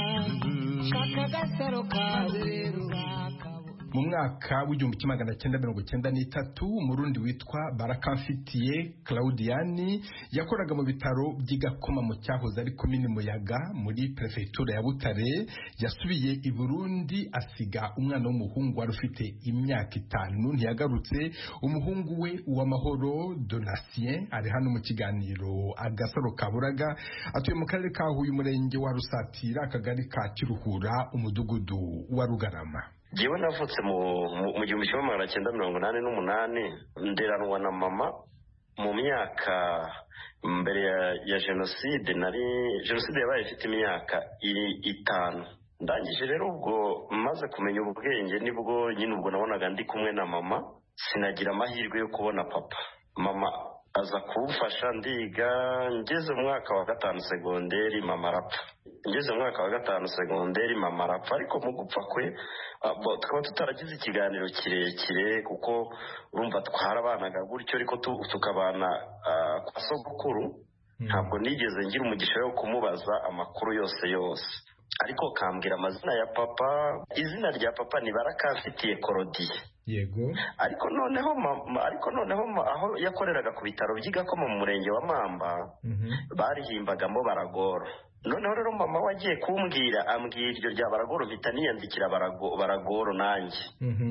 shaka agasaro kawe uzakabona. Mu mwaka w'igihumbi kimwe magana cyenda mirongo cyenda n'itatu umurundi witwa Barakamfitiye Claudiani yakoraga mu bitaro by'Igakoma mu cyahoze ari komini Muyaga muri prefecture ya Butare, yasubiye i Burundi asiga umwana w'umuhungu wari ufite imyaka itanu, ntiyagarutse. Umuhungu we uw'amahoro Donatien ari hano mu kiganiro Agasaro Kaburaga, atuye mu karere ka Huye, umurenge wa Rusatira, akagari ka Kiruhura, umudugudu wa Rugarama. Jewe navutse mu mu gihumbi kimwe magana cyenda mirongo inani n'umunani, nderanwa na mama mu myaka mbere ya, ya jenoside. Nari jenoside yabaye ifite imyaka itanu. Ndangije rero ubwo maze kumenya ubwenge nibwo nyine ubwo nabonaga ndi kumwe na mama, sinagira amahirwe yo kubona papa. Mama aza kumfasha ndiga, ngeze mu mwaka wa gatanu segonderi mama arapfa. Ngeze mu mwaka wa gatanu segonderi mama arapfa, ariko mu gupfa kwe tukaba tutaragize ikiganiro kirekire kuko urumva twarabanaga gutyo, ariko tukabana kwa sogokuru. Ntabwo nigeze ngira umugisha wo kumubaza amakuru yose yose, ariko kambwira amazina ya papa. Izina rya papa ni Barakamfitiye Claudie. Yego. Ariko noneho mama, ariko noneho aho yakoreraga ku bitaro by'Igakoma mu murenge wa Mamba, barihimbagamo Baragoro. Noneho rero mama wagiye kumbwira ambwira iryo rya Baragoro, mpita niyandikira Baragoro nanjye.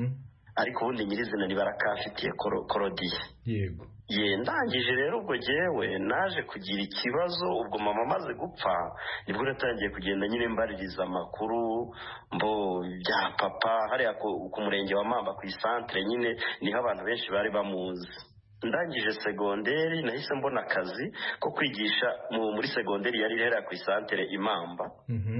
Ariko ubundi nyirizina ni Barakamfitiye Claudie. Yego. Ye ndangije rero ubwo jewe naje kugira ikibazo, ubwo mama amaze gupfa nibwo natangiye kugenda nyine mbaririza amakuru mbo bya papa hariya ku murenge wa Mamba ku isantre, nyine niho abantu benshi bari bamuzi. Ndangije segonderi nahise mbona akazi ko kwigisha muri segonderi yari rero ku isantre Imamba.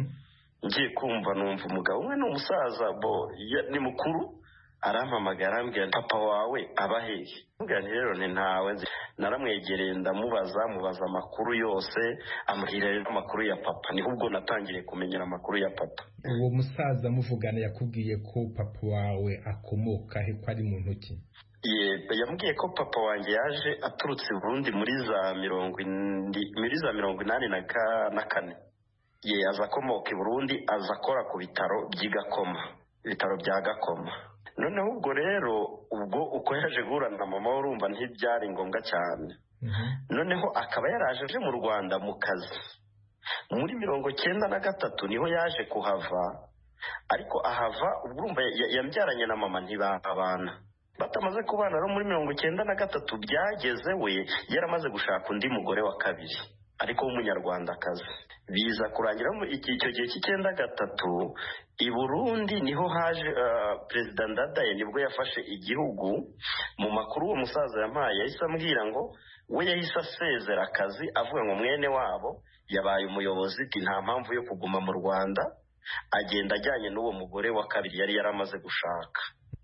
Ngiye kumva numva umugabo umwe n'umusaza bo ni mukuru arampamagara ambwira papa wawe abahehe. Mbwira rero ni ntawe nzi. Naramwegereye ndamubaza mubaza amakuru yose, ambwira rero amakuru ya papa. Niho ubwo natangiriye kumenyera amakuru ya papa. Uwo musaza muvugana yakubwiye ko papa wawe akomoka he, ko ari mu ntoki? Ye yambwiye ko papa wanjye yaje aturutse Burundi muri za mirongo muri za mirongo inani na kane. Ye aza akomoka i Burundi, aza akora ku bitaro by'Igakoma, ibitaro bya Gakoma. Noneho ubwo rero ubwo uko yaje guhura na mama urumva ntibyari ngombwa cyane. Noneho akaba yaraje aje mu Rwanda mu kazi muri mirongo cyenda na gatatu, niho yaje kuhava. Ariko ahava ubwo urumva yambyaranye na mama ntibabana. Batamaze kubana rero muri mirongo cyenda na gatatu byageze we yaramaze gushaka undi mugore wa kabiri, ariko w'umunyarwandakazi. Biza kurangira mu icyo gihe cy'icyenda gatatu i Burundi niho haje uh, President Ndadaye, nibwo yafashe igihugu. Mu makuru uwo musaza yampaye yahise ambwira ngo we yahise asezera akazi avuga ngo mwene wabo yabaye umuyobozi, nta mpamvu yo kuguma mu Rwanda, agenda ajyanye n'uwo mugore wa kabiri yari yaramaze gushaka.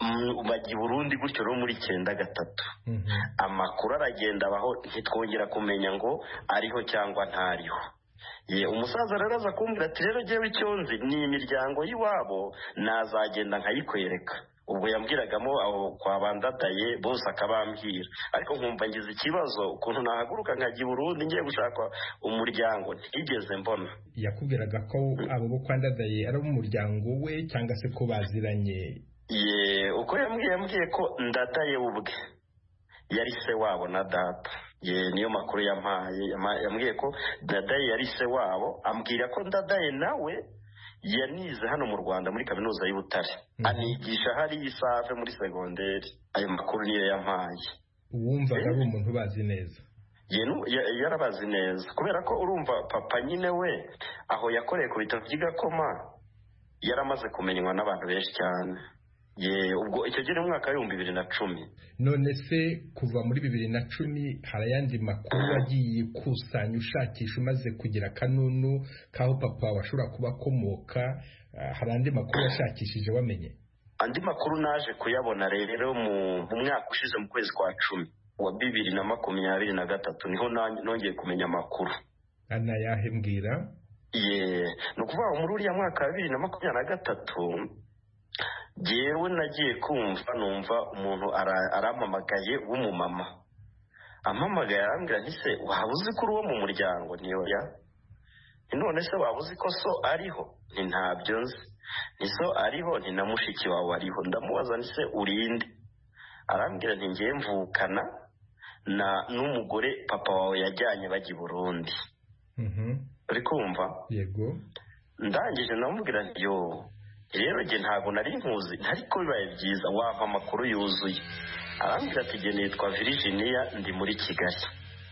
bajya i Burundi gutyo no muri icyenda gatatu amakuru aragenda abaho ntitwongera kumenya ngo ariho cyangwa ntariho. ye umusaza rero aza kumbwira ati rero jyewe icyo nzi ni imiryango y'iwabo nazagenda nkayikwereka. ubwo yambwiragamo aho kwa bandadaye bose akabambwira, ariko nkumva ngize ikibazo ukuntu nahaguruka nkajya i Burundi ngiye gushaka umuryango ntigeze mbona. yakubwiraga ko abo bo kwa ndadaye ari umuryango we cyangwa se ko baziranye? ye uko yambwiye yambwiye ko ndadaye ubwe yari se wabo na data. ye niyo makuru yampaye, yambwiye ko ndadaye yari se wabo, ambwira ko ndadaye nawe yanize hano mu Rwanda muri kaminuza y'u Butare, anigisha hari isave muri segonderi. ayo makuru niyo yampaye. wumvaga ari umuntu bazi neza? yarabazi neza kubera ko urumva papa nyine we aho yakoreye ku bitaro by'Igakoma yaramaze kumenywa n'abantu benshi cyane. ye ubwo icyo gihe mu mwaka w'ibihumbi bibiri na cumi. none se kuva muri bibiri na cumi hari ayandi makuru wagiye kusanya ushakisha umaze kugira akanunu kaho papa washobora kuba akomoka? hari andi makuru washakishije wamenye? andi makuru naje kuyabona rero mu mwaka ushize mu kwezi kwa cumi wa bibiri na makumyabiri na gatatu niho nongeye kumenya amakuru. ana yahe mbwira? ye ni ukuvuga muri uriya mwaka wa bibiri na makumyabiri na gatatu jyewe nagiye kumva numva umuntu arampamagaye w'umumama, ampamagaye arambwira nti se waba uzi ko uri uwo mu muryango? niyo ya none se waba uzi ko so ariho? ni ntabyo nzi. ni so ariho? ni na mushiki wawe ariho. ndamubaza nti se urinde? arambwira nti ngiye mvukana na n'umugore papa wawe yajyanye bajya i Burundi. uri kumva? yego. ndangije namubwira nti yo rero jye ntabwo nari nkuzi, ariko bibaye byiza wampa amakuru yuzuye. arambwira ati jye nitwa Virginia ndi muri Kigali.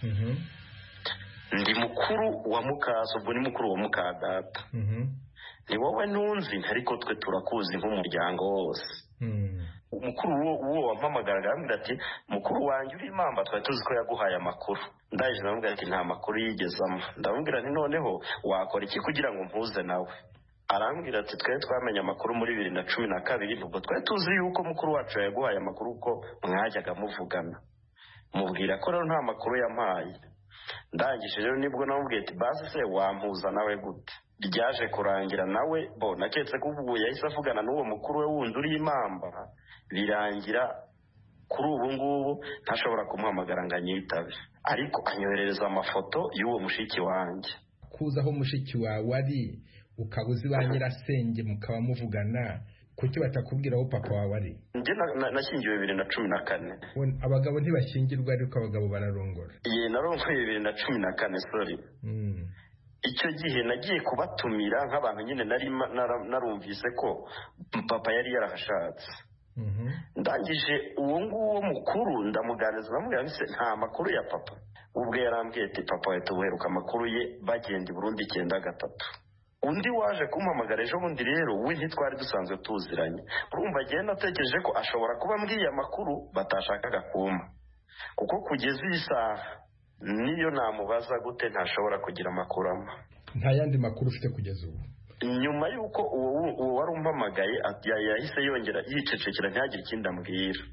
ndi mukuru wa mukaso, ubwo ni mukuru wa mukadata. ni wowe ntunzi ariko twe turakuzi nk'umuryango wose. umukuru uwo wampamagaraga arambwira ati mukuru wanjye uri Mamba twari tuzi ko yaguhaye amakuru. ndahise namubwira ati nta makuru yigezamo. ndamubwira nti noneho wakora iki kugira ngo mpuze nawe? arambwira ati twari twamenye amakuru muri bibiri na cumi na kabiri, nubwo twari tuzi yuko mukuru wacu yaguhaye amakuru uko mwajyaga muvugana. mubwira ko rero nta makuru yampaye. ndangije rero nibwo namubwiye ati basi se wampuza nawe gute? ryaje kurangira nawe bo naketse ko ubwo yahise avugana n'uwo mukuru we wundi uri Mamba, birangira kuri ubu ngubu ntashobora kumuhamagara ngo anyitabe, ariko anyoherereza amafoto y'uwo mushiki wanjye. kuza aho mushiki wawe ari ukaba uzi ba nyirasenge mukaba muvugana, kuki batakubwira aho papa wawe ari? njye nashyingiwe bibiri na cumi na kane. abagabo ntibashyingirwa ariko abagabo bararongora? ye narongoye bibiri na cumi na kane sorry. icyo gihe nagiye kubatumira nk'abantu nyine nari narumvise ko papa yari yarahashatse. ndangije uwo nguwo mukuru ndamuganiriza ndamubwira nti nta makuru ya papa. ubwo yarambwiye ati papa we tubuheruka amakuru ye bagenda i Burundi icyenda gatatu. undi waje kumpamagara ejo bundi rero we ntitwari dusanzwe tuziranye. urumva agiye natekereje ko ashobora kuba mbwiye amakuru batashakaga kumpa, kuko kugeza iyi saha niyo namubaza gute ntashobora kugira amakuru ampa. nta yandi makuru ufite kugeza ubu? nyuma y'uko uwo wari umpamagaye yahise yongera yicecekera ntihagire ikindi ambwira,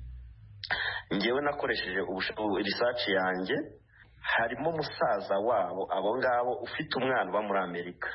ngewe nakoresheje research yanjye, harimo musaza wabo abo ngabo ufite umwana uba muri Amerika.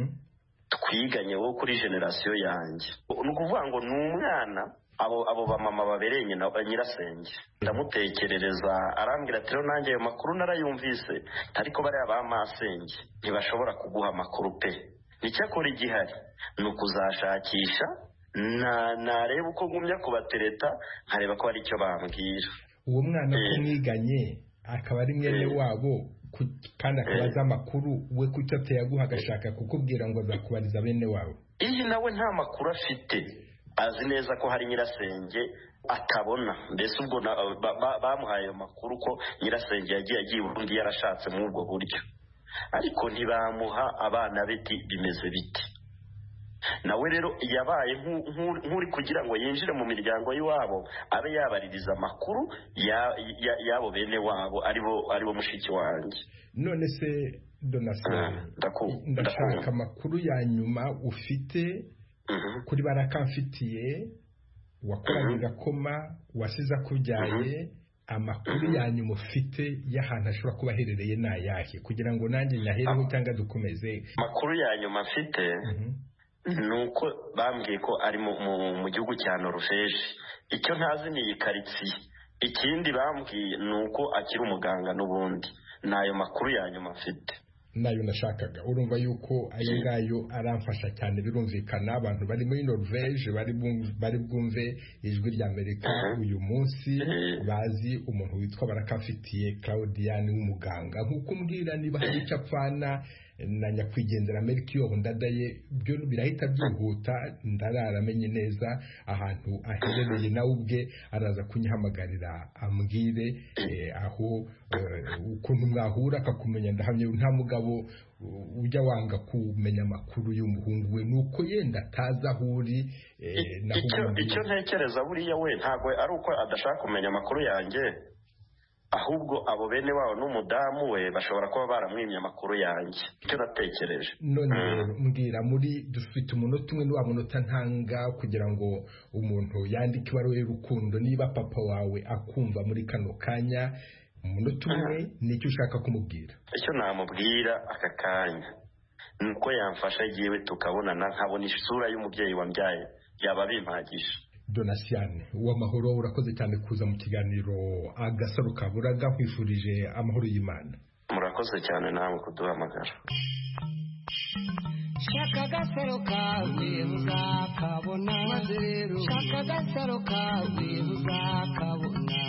twiganye wo kuri generasiyo yanjye. ni ukuvuga ngo ni umwana abo abo bamama babereye nyina nyirasenge. ndamutekerereza arambwira ati rero nanjye ayo makuru narayumvise, ariko bariya ba masenge ntibashobora kuguha amakuru pe. n'icyakora igihari ni ukuzashakisha na nareba uko ngumya kubatereta nkareba ko hari icyo bambwira. uwo mwana ko mwiganye akaba ari mwene wabo kandi akaba azi amakuru, we kuki atayaguha agashaka kukubwira ngo azakubariza bene wawe? iyi nawe nta makuru afite, azi neza ko hari nyirasenge atabona. mbese ubwo bamuhaye ayo makuru ko nyirasenge yagiye agiye ubundi yarashatse muri ubwo buryo, ariko ntibamuha abana beti bimeze biti. nawe rero yabaye nk'uri kugira ngo yinjire mu miryango y'iwabo abe yabaririza amakuru y'abo bene wabo aribo aribo mushiki wanjye. none se Donatien, ndashaka amakuru ya nyuma ufite kuri Baraka mfitiye wakoranye Gakoma wasize akubyaye amakuru yanyu mufite y'ahantu ashobora kuba aherereye nayahe kugira ngo nanjye nyahereho cyangwa dukomeze. Makuru yanyu mafite nuko bambwiye ko ari mu gihugu cya Norvège. Icyo ntazi ni ikaritsiye. Ikindi bambwiye nuko akiri umuganga n'ubundi. Nayo makuru yanyu mafite. Nayo nashakaga urumva yuko ayo ngayo aramfasha cyane birumvikana abantu bari muri Norvège bari bari bwumve ijwi rya Amerika uyu munsi bazi umuntu witwa Barakafitiye Claudiane w'umuganga nkuko mbwira niba hari icyo apfana na nyakwigendera Melchior Ndadaye byo birahita byihuta ndararamenye neza ahantu aherereye nawe ubwe araza kunyihamagarira ambwire aho ukuntu mwahura akakumenya ndahamye nta mugabo ujya wanga kumenya amakuru y'umuhungu we nuko yenda ataza ahuri icyo ntekereza buriya we ntabwo ari uko adashaka kumenya amakuru yanjye ahubwo abo bene wabo n'umudamu we bashobora kuba baramwimye amakuru yanjye icyo natekereje. None rero mbwira muri dufite umunota umwe n'uwa munota ntanga kugira ngo umuntu yandike ibaruwa y'urukundo niba papa wawe akumva muri kano kanya umunota umwe nicyo ushaka kumubwira. Icyo namubwira aka kanya nuko yamfasha yewe tukabonana nkabona isura y'umubyeyi wambyaye yaba bimpagije. Donasiane w'amahoro urakoze cyane kuza mu kiganiro Agasaro Kaburaga kwifurije amahoro y'Imana. Murakoze cyane namwe kuduhamagara. Shaka agasaro kawe uzakabona maze rero shaka agasaro kawe uzakabona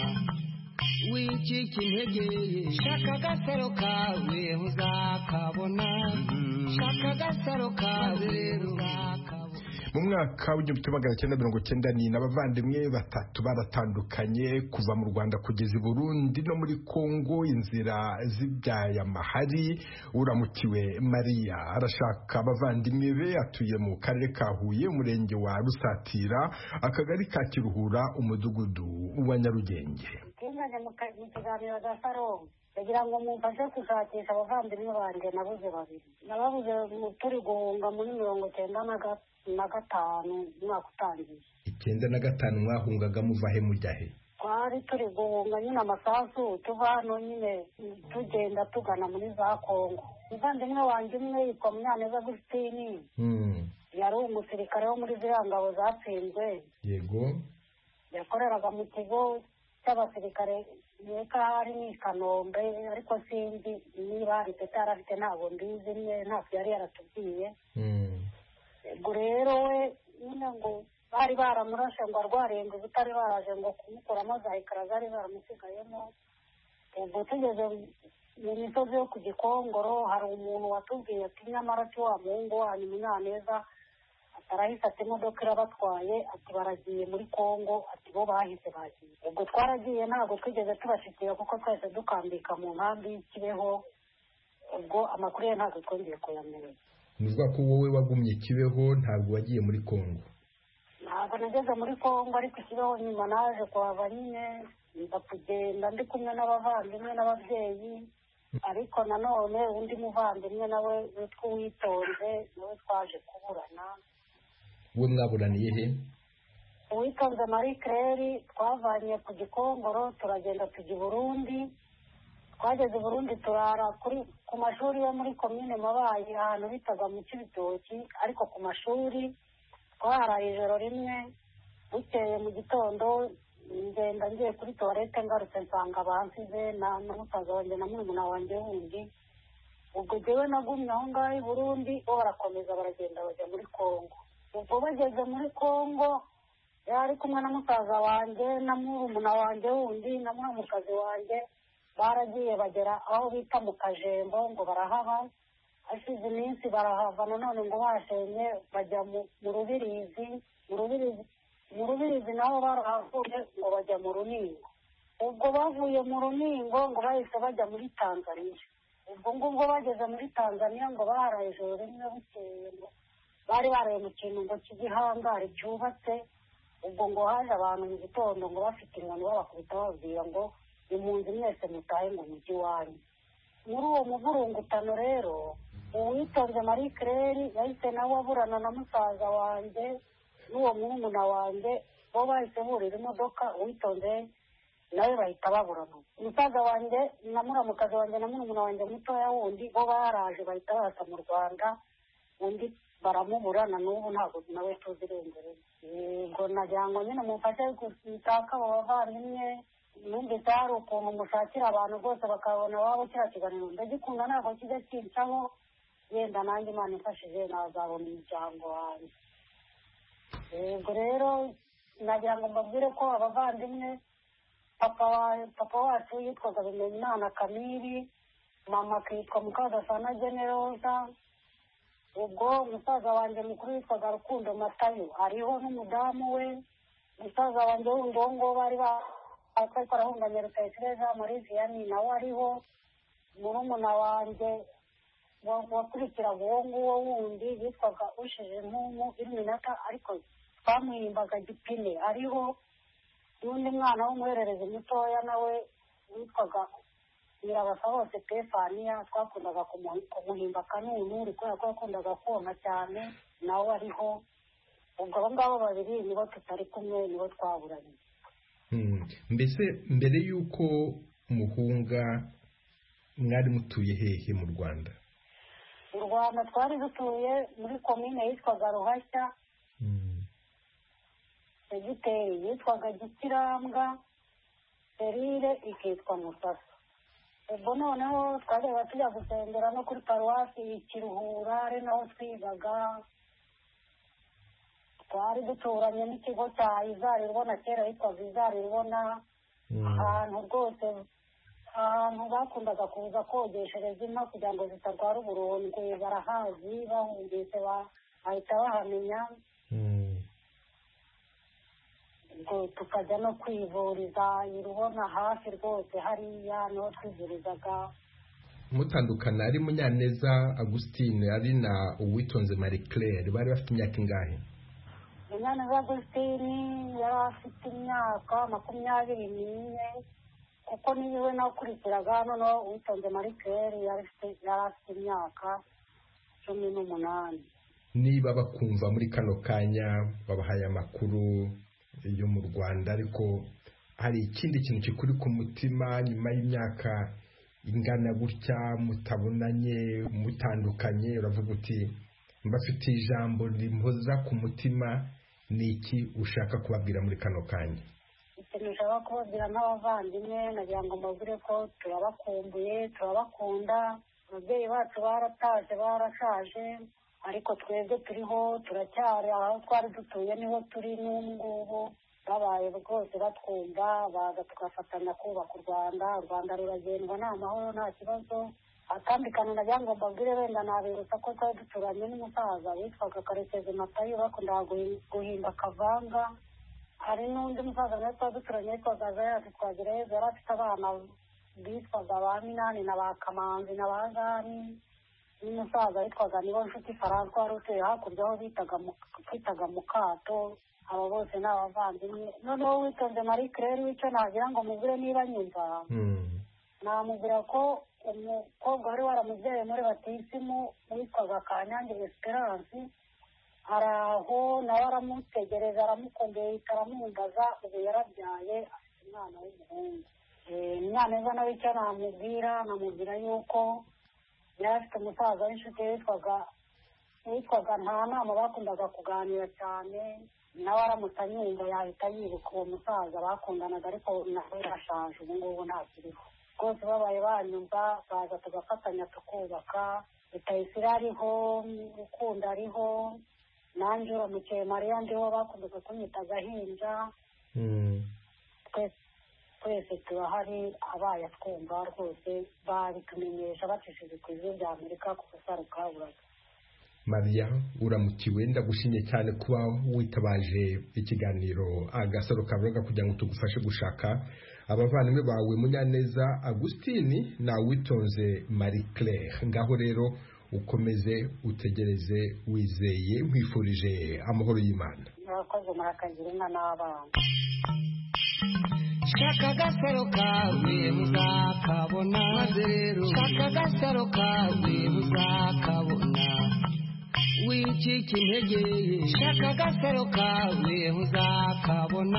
wicika intege shaka agasaro kawe uzakabona shaka agasaro kawe rero uzakabona. Mu mwaka w'igihumbi magana cyenda mirongo cyenda ni n'abavandimwe batatu baratandukanye kuva mu Rwanda kugeza i Burundi no muri Kongo inzira zibyaye amahari. Uramukiwe Maria arashaka abavandimwe be atuye mu karere ka Huye umurenge wa Rusatira akagari ka Kiruhura umudugudu wa Nyarugenge. Kimanye mu kiganiro Gasaro kugira ngo mumfashe gushakisha abavandimwe banjye nabuze babiri nababuze turi guhunga muri mirongo cyenda na gatanu umwaka utangiye. Icyenda na gatanu mwahungaga muva he mujya he? Twari turi guhunga nyine amasasu tuva hano nyine tugenda tugana muri za Kongo. Umuvandimwe wanjye umwe yitwa Munyaneza Agustini yari umusirikare wo muri ziriya ngabo zatsinzwe. Yego. Yakoreraga mu kigo cy'abasirikare Yeka hari ni Kanombe ariko sinzi niba ari petara afite ntabwo mbizi niye ntabwo yari yaratubwiye. Ubwo rero we nyine ngo bari baramurashe ngo arwarenga ubutari baraje ngo kumukuramo za ikarazari baramusigayemo. Ubwo tugeze mu misozi yo ku Gikongoro hari umuntu watubwiye ati nyamara ati wa muhungu wanyu Munyaneza atarahise ati imodoka irabatwaye ati baragiye muri Kongo ati bo bahise bagiye. Ubwo twaragiye ntabwo twigeze tubashikira kuko twese dukambika mu nkambi y'Kibeho. Ubwo amakuru ye ntabwo twongeye kuyamenya. Nuvuga ko wowe wagumye Kibeho ntabwo wagiye muri Kongo? Ntabwo nageze muri Kongo ariko Kibeho nyuma naje kuhava nyine nza kugenda ndi kumwe n'abavandimwe n'ababyeyi ariko nanone undi muvandimwe nawe witwa Uwitonze nawe twaje kuburana. We mwaburaniye he? Uwitonze Marie Claire twavanye ku Gikongoro turagenda tujya i Burundi. Twageze i Burundi turara kuri ku mashuri yo muri komine Mabayi ahantu bitaga mu Cibitoki ariko ku mashuri twaharaye ijoro rimwe. Bukeye mu gitondo ngenda ngiye kuri toilette ngarutse nsanga bansize na musaza wanjye na murumuna wanjye wundi. Ubwo jewe nagumye aho ngaho i Burundi bo barakomeza baragenda bajya muri Kongo. Ubwo bageze muri Kongo yari kumwe na musaza wanjye na murumuna wanjye wundi na muramukazi wanjye baragiye bagera aho bita mu Kajembo ngo barahaba. Hashize iminsi barahava nanone ngo bashenye bajya mu Rubirizi. Mu Rubirizi mu Rubirizi naho barahavuye ngo bajya mu Runingo. Ubwo bavuye mu Runingo ngo bahise bajya muri Tanzania. Ubwo ngubwo bageze muri Tanzania ngo baharaye ijoro rimwe bukeye ngo bari baraye mu kintu ngo cy'igihangare cyubatse. Ubwo ngo haje abantu mu gitondo ngo bafite inkoni babakubita bababwira ngo impunzi mwese mutahe ngo mujyi wanyu. Muri uwo muvurungutano rero Uwitonze Marie Claire yahise nawe aburana na musaza wanjye n'uwo murumuna wanjye bo bahise burira imodoka Uwitonze nawe bahita baburana. Umusaza wanjye na muramukazi wanjye na murumuna wanjye mutoya wundi bo baraje bahita baza mu Rwanda, undi baramubura na n'ubu ntabwo nawe tuzi irengero. Ngo nagira ngo nyine mumfashe gutaka abo bavandimwe, numvise hari ukuntu mushakira abantu bose bakabona wabo kiriya kiganiro ndagikunda ntabwo kijya kincaho, yenda nanjye Imana imfashije nazabona umuryango wanjye. Yego rero nagira ngo mbabwire ko abavandimwe, papa wa papa wacu yitwaga Bimenyimana Kamiri, mama akitwa Mukagasana Generosa, ubwo umusaza wanjye mukuru yitwaga Rukundo Matayo ariho n'umudamu we, umusaza wanjye wundi wo ngo bari batari barahunganye Rutayisire muri Vianney nawe ariho, murumuna wanjye wakurikiraga uwo nguwo wundi yitwaga Ushije Impumu Iminata ariko twamuhimbaga Gipine ariho, n'undi mwana w'umuhererezi mutoya nawe witwaga Nyirabasabose Stefania twakundaga kumuhimba Kanunu kubera ko yakundaga konka cyane nawe ariho. Ubwo abo ngabo babiri nibo tutari kumwe, nibo twaburanye. Mbese mbere y'uko muhunga mwari mutuye hehe mu Rwanda? Mu Rwanda twari dutuye muri komine yitwaga Ruhashya, segiteri yitwaga Gikirambwa, serire ikitwa Musasa. Ubwo noneho twareba tujya gusengera no kuri paruwasi Kiruhura ari naho twigaga. Twari duturanye n'ikigo cya Izariribona kera yitwaga Izariribona, ahantu rwose ahantu bakundaga kuza kogeshereza inka kugira ngo zitarwara uburondwe, barahazi bahumvise bahita bahamenya. Ubwo tukajya no kwivuriza Irubona hafi rwose hariya niho twivurizaga. Mutandukana ari Munyaneza Augustine ari na Uwitonze Marie Claire bari bafite imyaka ingahe? Munyaneza Augustine yari afite imyaka makumyabiri n'ine, kuko niwe nakurikiraga, noneho Uwitonze Marie Claire yari afite imyaka cumi n'umunani. Niba bakumva muri kano kanya babahaye amakuru yo mu Rwanda, ariko hari ikindi kintu kikuri ku mutima nyuma y'imyaka ingana gutya mutabonanye mutandukanye, uravuga uti mbafite ijambo rimpoza ku mutima, ni iki ushaka kubabwira muri kano kanya? Ikintu ushaka kubabwira n'abavandimwe nagira ngo mbabwire ko turabakumbuye, turabakunda. Ababyeyi bacu barataje barashaje, ariko twebwe turiho turacyari aho twari dutuye niho turi n'ubu ngubu. Babaye rwose batwumva baza tugafatanya kubaka u Rwanda. U Rwanda ruragendwa nta mahoro nta kibazo. Akandi kantu nagira ngo mbabwire wenda nabibutsa ko twari duturanye n'umusaza witwaga Karekezi Matayo bakundaga guhimba Kavanga. Hari n'undi musaza nawe twari duturanye witwaga Zayati Twagirayezu, yari afite abana bitwaga ba Minani na ba Kamanzi na ba Zani, n'umusaza witwaga Nibonshuti Francois wari utuye hakurya aho bitaga mu Kato. Abo bose ni abavandimwe. Noneho Uwitonze Marie Claire w'icyo nagira ngo mubwire niba nyumva, namubwira ko umukobwa wari waramubyaye muri batisimu witwaga Kanyange Esperance ari aho nawe aramutegereza aramukombeye aramwumbaza, ubu yarabyaye afite umwana w'umuhungu. Munyaneza nawe icyo namubwira namubwira yuko yari afite umusaza w'inshuti witwaga witwaga nta nama bakundaga kuganira cyane, nawe aramutse anyumva yahita yibuka uwo musaza bakundanaga, ariko nawe yarashaje ubu ngubu ntakiriho. Rwose babaye banyumva baza tugafatanya tukubaka. Rutayisire ariho, Rukundo ariho, nanjye uramukeye Mariya ndiho bakundaga kunyita Gahinja. Twese turahari, abaye atwumva rwose babitumenyesha bacishije ku ijwi rya Amerika ku Gasaro Kaburaga. Maria uramukiwe, ndagushimye cyane kuba witabaje ikiganiro Agasaro Kaburaga kugira ngo tugufashe gushaka abavandimwe bawe Munyaneza Augustine na Uwitonze Marie Claire. Ngaho rero ukomeze utegereze wizeye, nkwifurije amahoro y'Imana. Murakoze, murakagira inka n'abana. Shaka Agasaro kawe muzakabona, maze rero shaka Agasaro kawe muzakabona, wicika intege. Shaka Agasaro kawe muzakabona.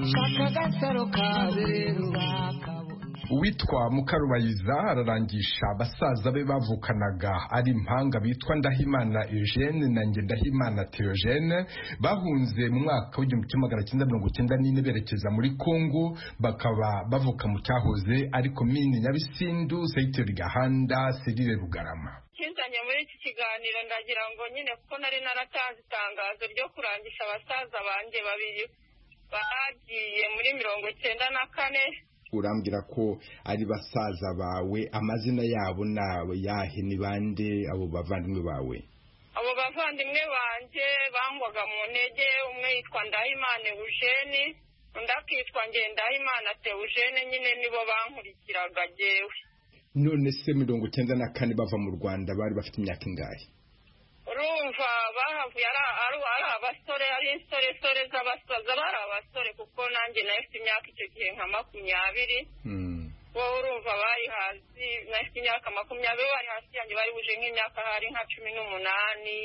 shaka agasaro kawe rero uzakabona. uwitwa Mukarubayiza ararangisha abasaza be bavukanaga ari impanga bitwa Ndahimana Eugene na Ngendahimana Theogene bahunze mu mwaka w'igihumbi kimwe magana cyenda mirongo cyenda n'ine berekeza muri Kongo, bakaba bavuka mu cyahoze ari komini Nyabisindu, Secteur Gahanda, Serire Rugarama. Kinzanye muri iki kiganiro ndagira ngo nyine kuko nari naratanze itangazo ryo kurangisha abasaza banje babiri bagiye muri mirongo cyenda na kane. Urambwira ko ari basaza bawe, amazina yabo nawe yahe ni bande abo bavandimwe bawe? Abo bavandimwe banje bangwaga mu ntege, umwe yitwa Ndahimana Eugene undi akitwa Ngendahimana Theogene, nyine nibo bankurikiraga jewe. None se mirongo cyenda na kane bava mu Rwanda bari bafite imyaka ingahe? Urumva bahavuye ari abasore, ari insoresore z'abasaza, bari abasore kuko nanjye nafite imyaka icyo gihe nka makumyabiri. wowe urumva bari hasi, nafite imyaka makumyabiri, bari hasi yanjye bari buje nk'imyaka hari nka cumi n'umunani.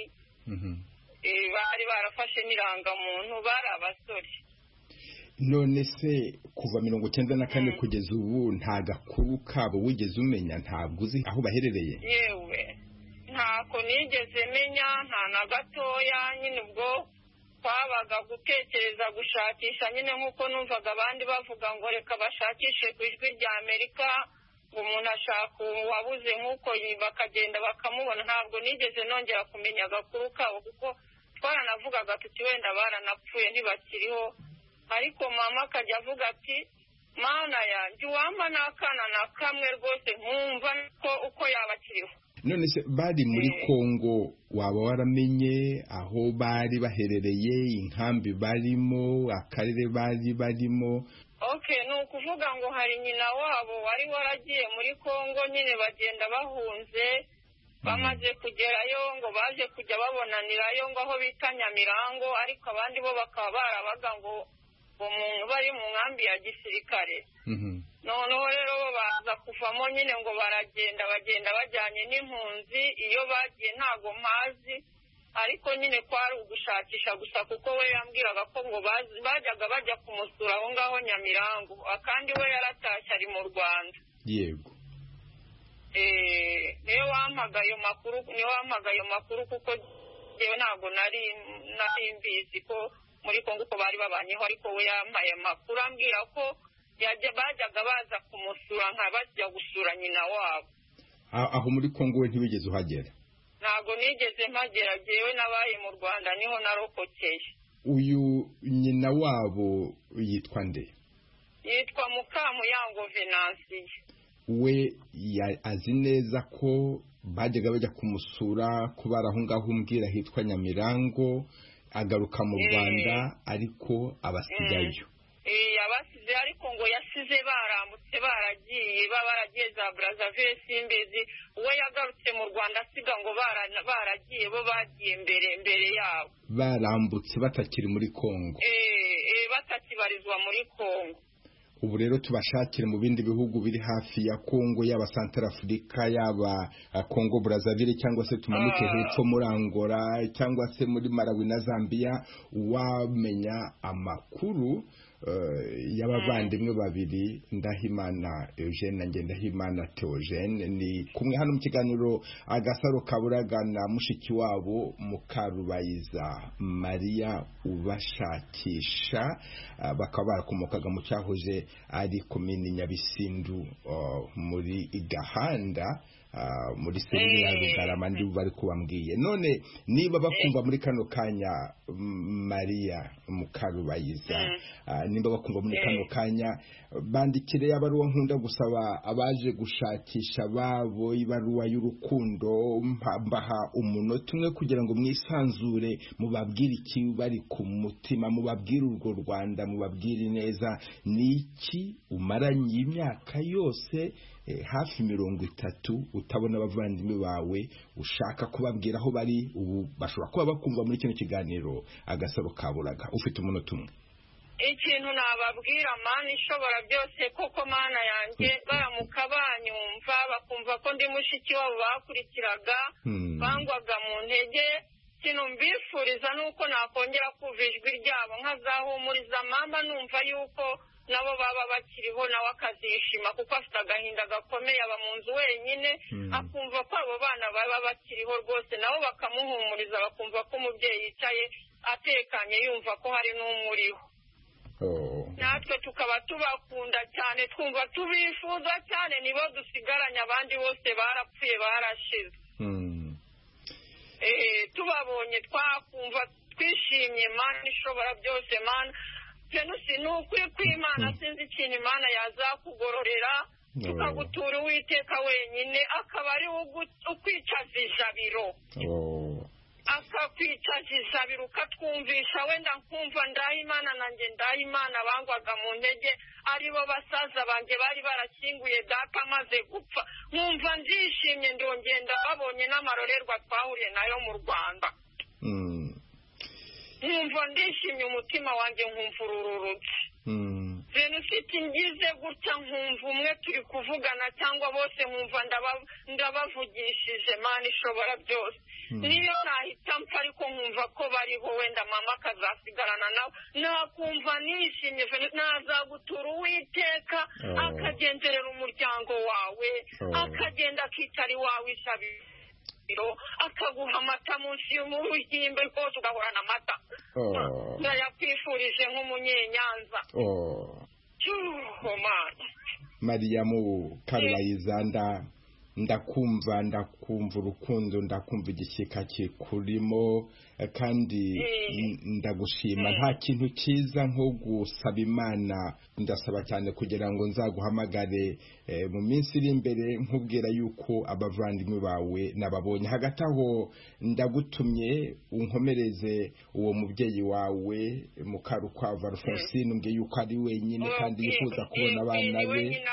Bari barafashe n'irangamuntu, bari abasore. None se kuva mirongo cyenda na kane kugeza ubu nta gakuru kabo wigeze umenya? Ntabwo uzi aho baherereye? Yewe ntako nigeze menya, nta na gatoya. Nyine ubwo twabaga gutekereza gushakisha, nyine nk'uko numvaga abandi bavuga ngo reka bashakishe ku ijwi rya Amerika, ngo umuntu ashaka uwabuze nk'uko bakagenda bakamubona. Ntabwo nigeze nongera kumenya agakuru kabo kuko twaranavugaga tuti wenda baranapfuye ntibakiriho. Ariko mama akajya avuga ati mana yanjye uwampa n'akana na kamwe rwose nkumva ko uko yabakiriho. None se bari muri Kongo waba waramenye aho bari baherereye, inkambi barimo, akarere bari barimo? Okay, ni ukuvuga ngo hari nyina wabo wari waragiye muri Kongo, nyine bagenda bahunze. Bamaze kugerayo ngo baje kujya babonanirayo ngo aho bita Nyamirango, ariko abandi bo bakaba barabaga ngo umuntu bari mu nkambi ya gisirikare. Noneho rero bo baza kuvamo, nyine ngo baragenda bagenda bajyanye n'impunzi. Iyo bagiye ntago mpazi, ariko nyine kwari ugushakisha gusa kuko we yambwiraga ko ngo bajyaga bajya kumusura aho ngaho Nyamirango, kandi we yaratashye ari mu Rwanda. Yego. Eh, niyo wampaga ayo makuru, niyo wampaga ayo makuru kuko jewe ntago nari nari mbizi ko muri Kongo ko bari babanyeho, ariko we yampaye amakuru ambwira ko yaje bajyaga baza kumusura nka bajya gusura nyina wabo. Aho muri Kongo we ntibigeze uhagera? Ntago nigeze mpagera, jewe nabaye mu Rwanda niho narokokeye. Uyu nyina wabo yitwa nde? Yitwa Mukamuyango Venansiye. We azi neza ko bajyaga bajya kumusura kubara aho ngaho umbwira hitwa Nyamirango, agaruka mu Rwanda ariko abasigayo? Eh, abasize, ariko ngo yasize barambutse baragiye baragiye za Brazzaville Simbizi. We yagarutse mu Rwanda asiga ngo baragiye bo bagiye mbere mbere yabo, barambutse batakiri muri Kongo. Eh, eh batakibarizwa muri Kongo. Ubu rero tubashakire mu bindi bihugu biri hafi ya Kongo, yaba Central Africa, yaba Kongo Brazzaville, cyangwa se tumanuke hepfo muri Angola, cyangwa se muri Malawi na Zambia. Wamenya amakuru y'abavandimwe babiri Ndahimana Eugene na Ngendahimana Theogene. Ni kumwe hano mu kiganiro Agasaro Kaburaga na mushiki wabo Mukarubayiza Maria ubashakisha. Bakaba barakomokaga mu cyahoze ari komini Nyabisindu muri Gahanda, muri Serire ya Rugarama, ndi bari kubambwiye. None niba bakumva muri kano kanya Maria Mukarubayiza, nimba bakumva muri kano kanya, bandikire yabaruwa nkunda gusaba abaje gushakisha babo ibaruwa y'urukundo, mbaha umunota umwe kugira ngo mwisanzure mubabwire iki bari ku mutima, mubabwire urwo Rwanda, mubabwire neza niki umaranye imyaka yose eh, hafi mirongo itatu utabona abavandimwe bawe, ushaka kubabwira aho bari. Ubu bashobora kuba bakumva muri kino kiganiro Agasaro Kaburaga. Ufite umunota umwe. Ikintu nababwira mana ishobora byose, koko mana yanjye baramuka banyumva bakumva ko ndi mushiki wabo bakurikiraga, bangwaga mu ntege ikintu mbifuriza ni uko nakongera kumva ijwi ryabo nkazahumuriza mama numva yuko nabo baba bakiriho nawe akazishima kuko afite agahinda gakomeye aba mu nzu wenyine akumva ko abo bana baba bakiriho rwose nabo bakamuhumuriza bakumva ko umubyeyi yicaye atekanye yumva ko hari n'umuriho natwe tukaba tubakunda cyane twumva tubifuza cyane nibo dusigaranye abandi bose barapfuye barashize tubabonye twakumva twishimye mana ishobora byose mana penusi ni ukuri kw'imana sinzi ikintu imana yazakugororera tukagutura uwiteka wenyine akaba ari ukwicaza ijabiro akakwicaza ijabiro ukatwumvisha wenda nkumva ndaha imana nanjye ndaha imana bangwaga mu ntege aribo basaza banjye bari barakinguye data amaze gupfa nkumva ndishimye ndongenda babonye n'amarorerwa twahuriye nayo mu Rwanda nkumva ndishimye umutima wanjye nkumva urururutse jenoside ngize gutya nkumva umwe turi kuvugana cyangwa bose nkumva ndabavugishije mana ishobora byose niyo nahita mpfa ariko nkumva ko bariho wenda mama akazasigarana nawe nakumva nishimye nazagutura uwiteka akagenderera umuryango wawe akagenda akicara iwawe ijabiro akaguha amata munsi y'umuhimbe rwose ugahorana amata ndayakwifurije nk'umunyenyanza Mariyamu Karurayizanda ndakumva ndakumva urukundo ndakumva igishyika kikurimo kandi ndagushima nta kintu cyiza nko gusaba Imana ndasaba cyane kugira ngo nzaguhamagare mu minsi iri imbere nkubwira yuko abavandimwe bawe nababonye hagati aho ndagutumye unkomereze uwo mubyeyi wawe Mukarukwavu Alphonsine umbwiye yuko ari wenyine kandi yifuza kubona abana be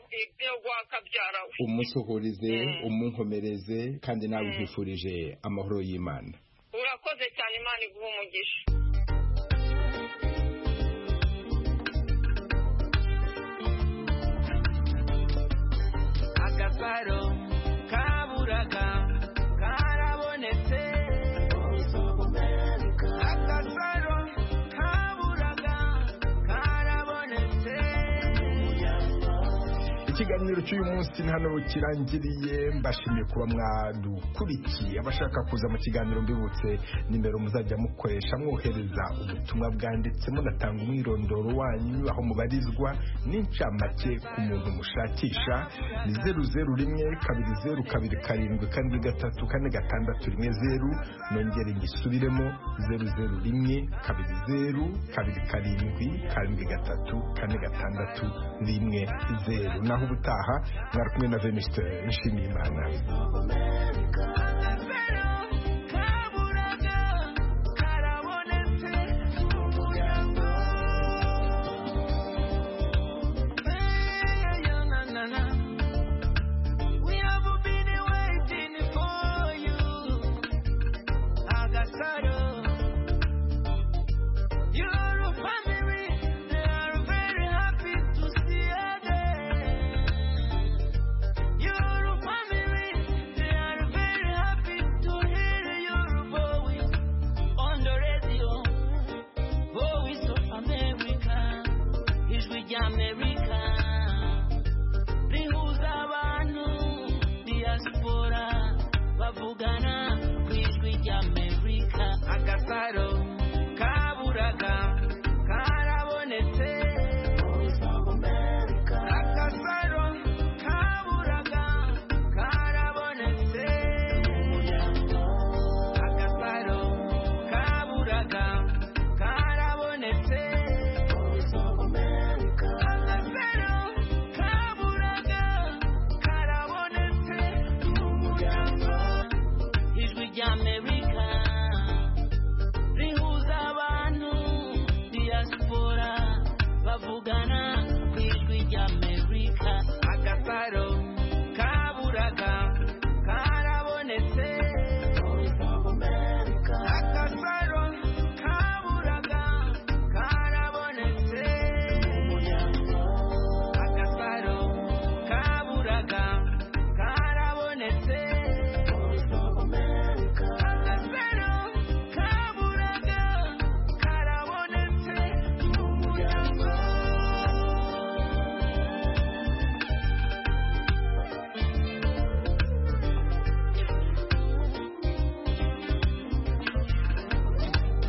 umusuhurize umunkomereze kandi nawe nkwifurije amahoro y'Imana. Urakoze cyane Imana iguha umugisha. Agasaro kaburaga karabonetse Agasaro kaburaga karabonetse. Ikiganiro cy'uyu munsi hano kirangiriye mbashimiye kuba mwadukurikiye abashaka kuza mu kiganiro mbibutse nimero muzajya mukoresha mwohereza ubutumwa bwanditse munatanga umwirondoro wanyu aho mubarizwa n'incamake ku muntu mushakisha ni zeru zeru rimwe kabiri zeru kabiri karindwi karindwi gatatu kane gatandatu rimwe zeru nongere ngisubiremo zeru zeru rimwe kabiri zeru kabiri karindwi karindwi gatatu kane gatandatu rimwe zeru naho ubutaha mwari kumwe na Venuste Nshimiyimana.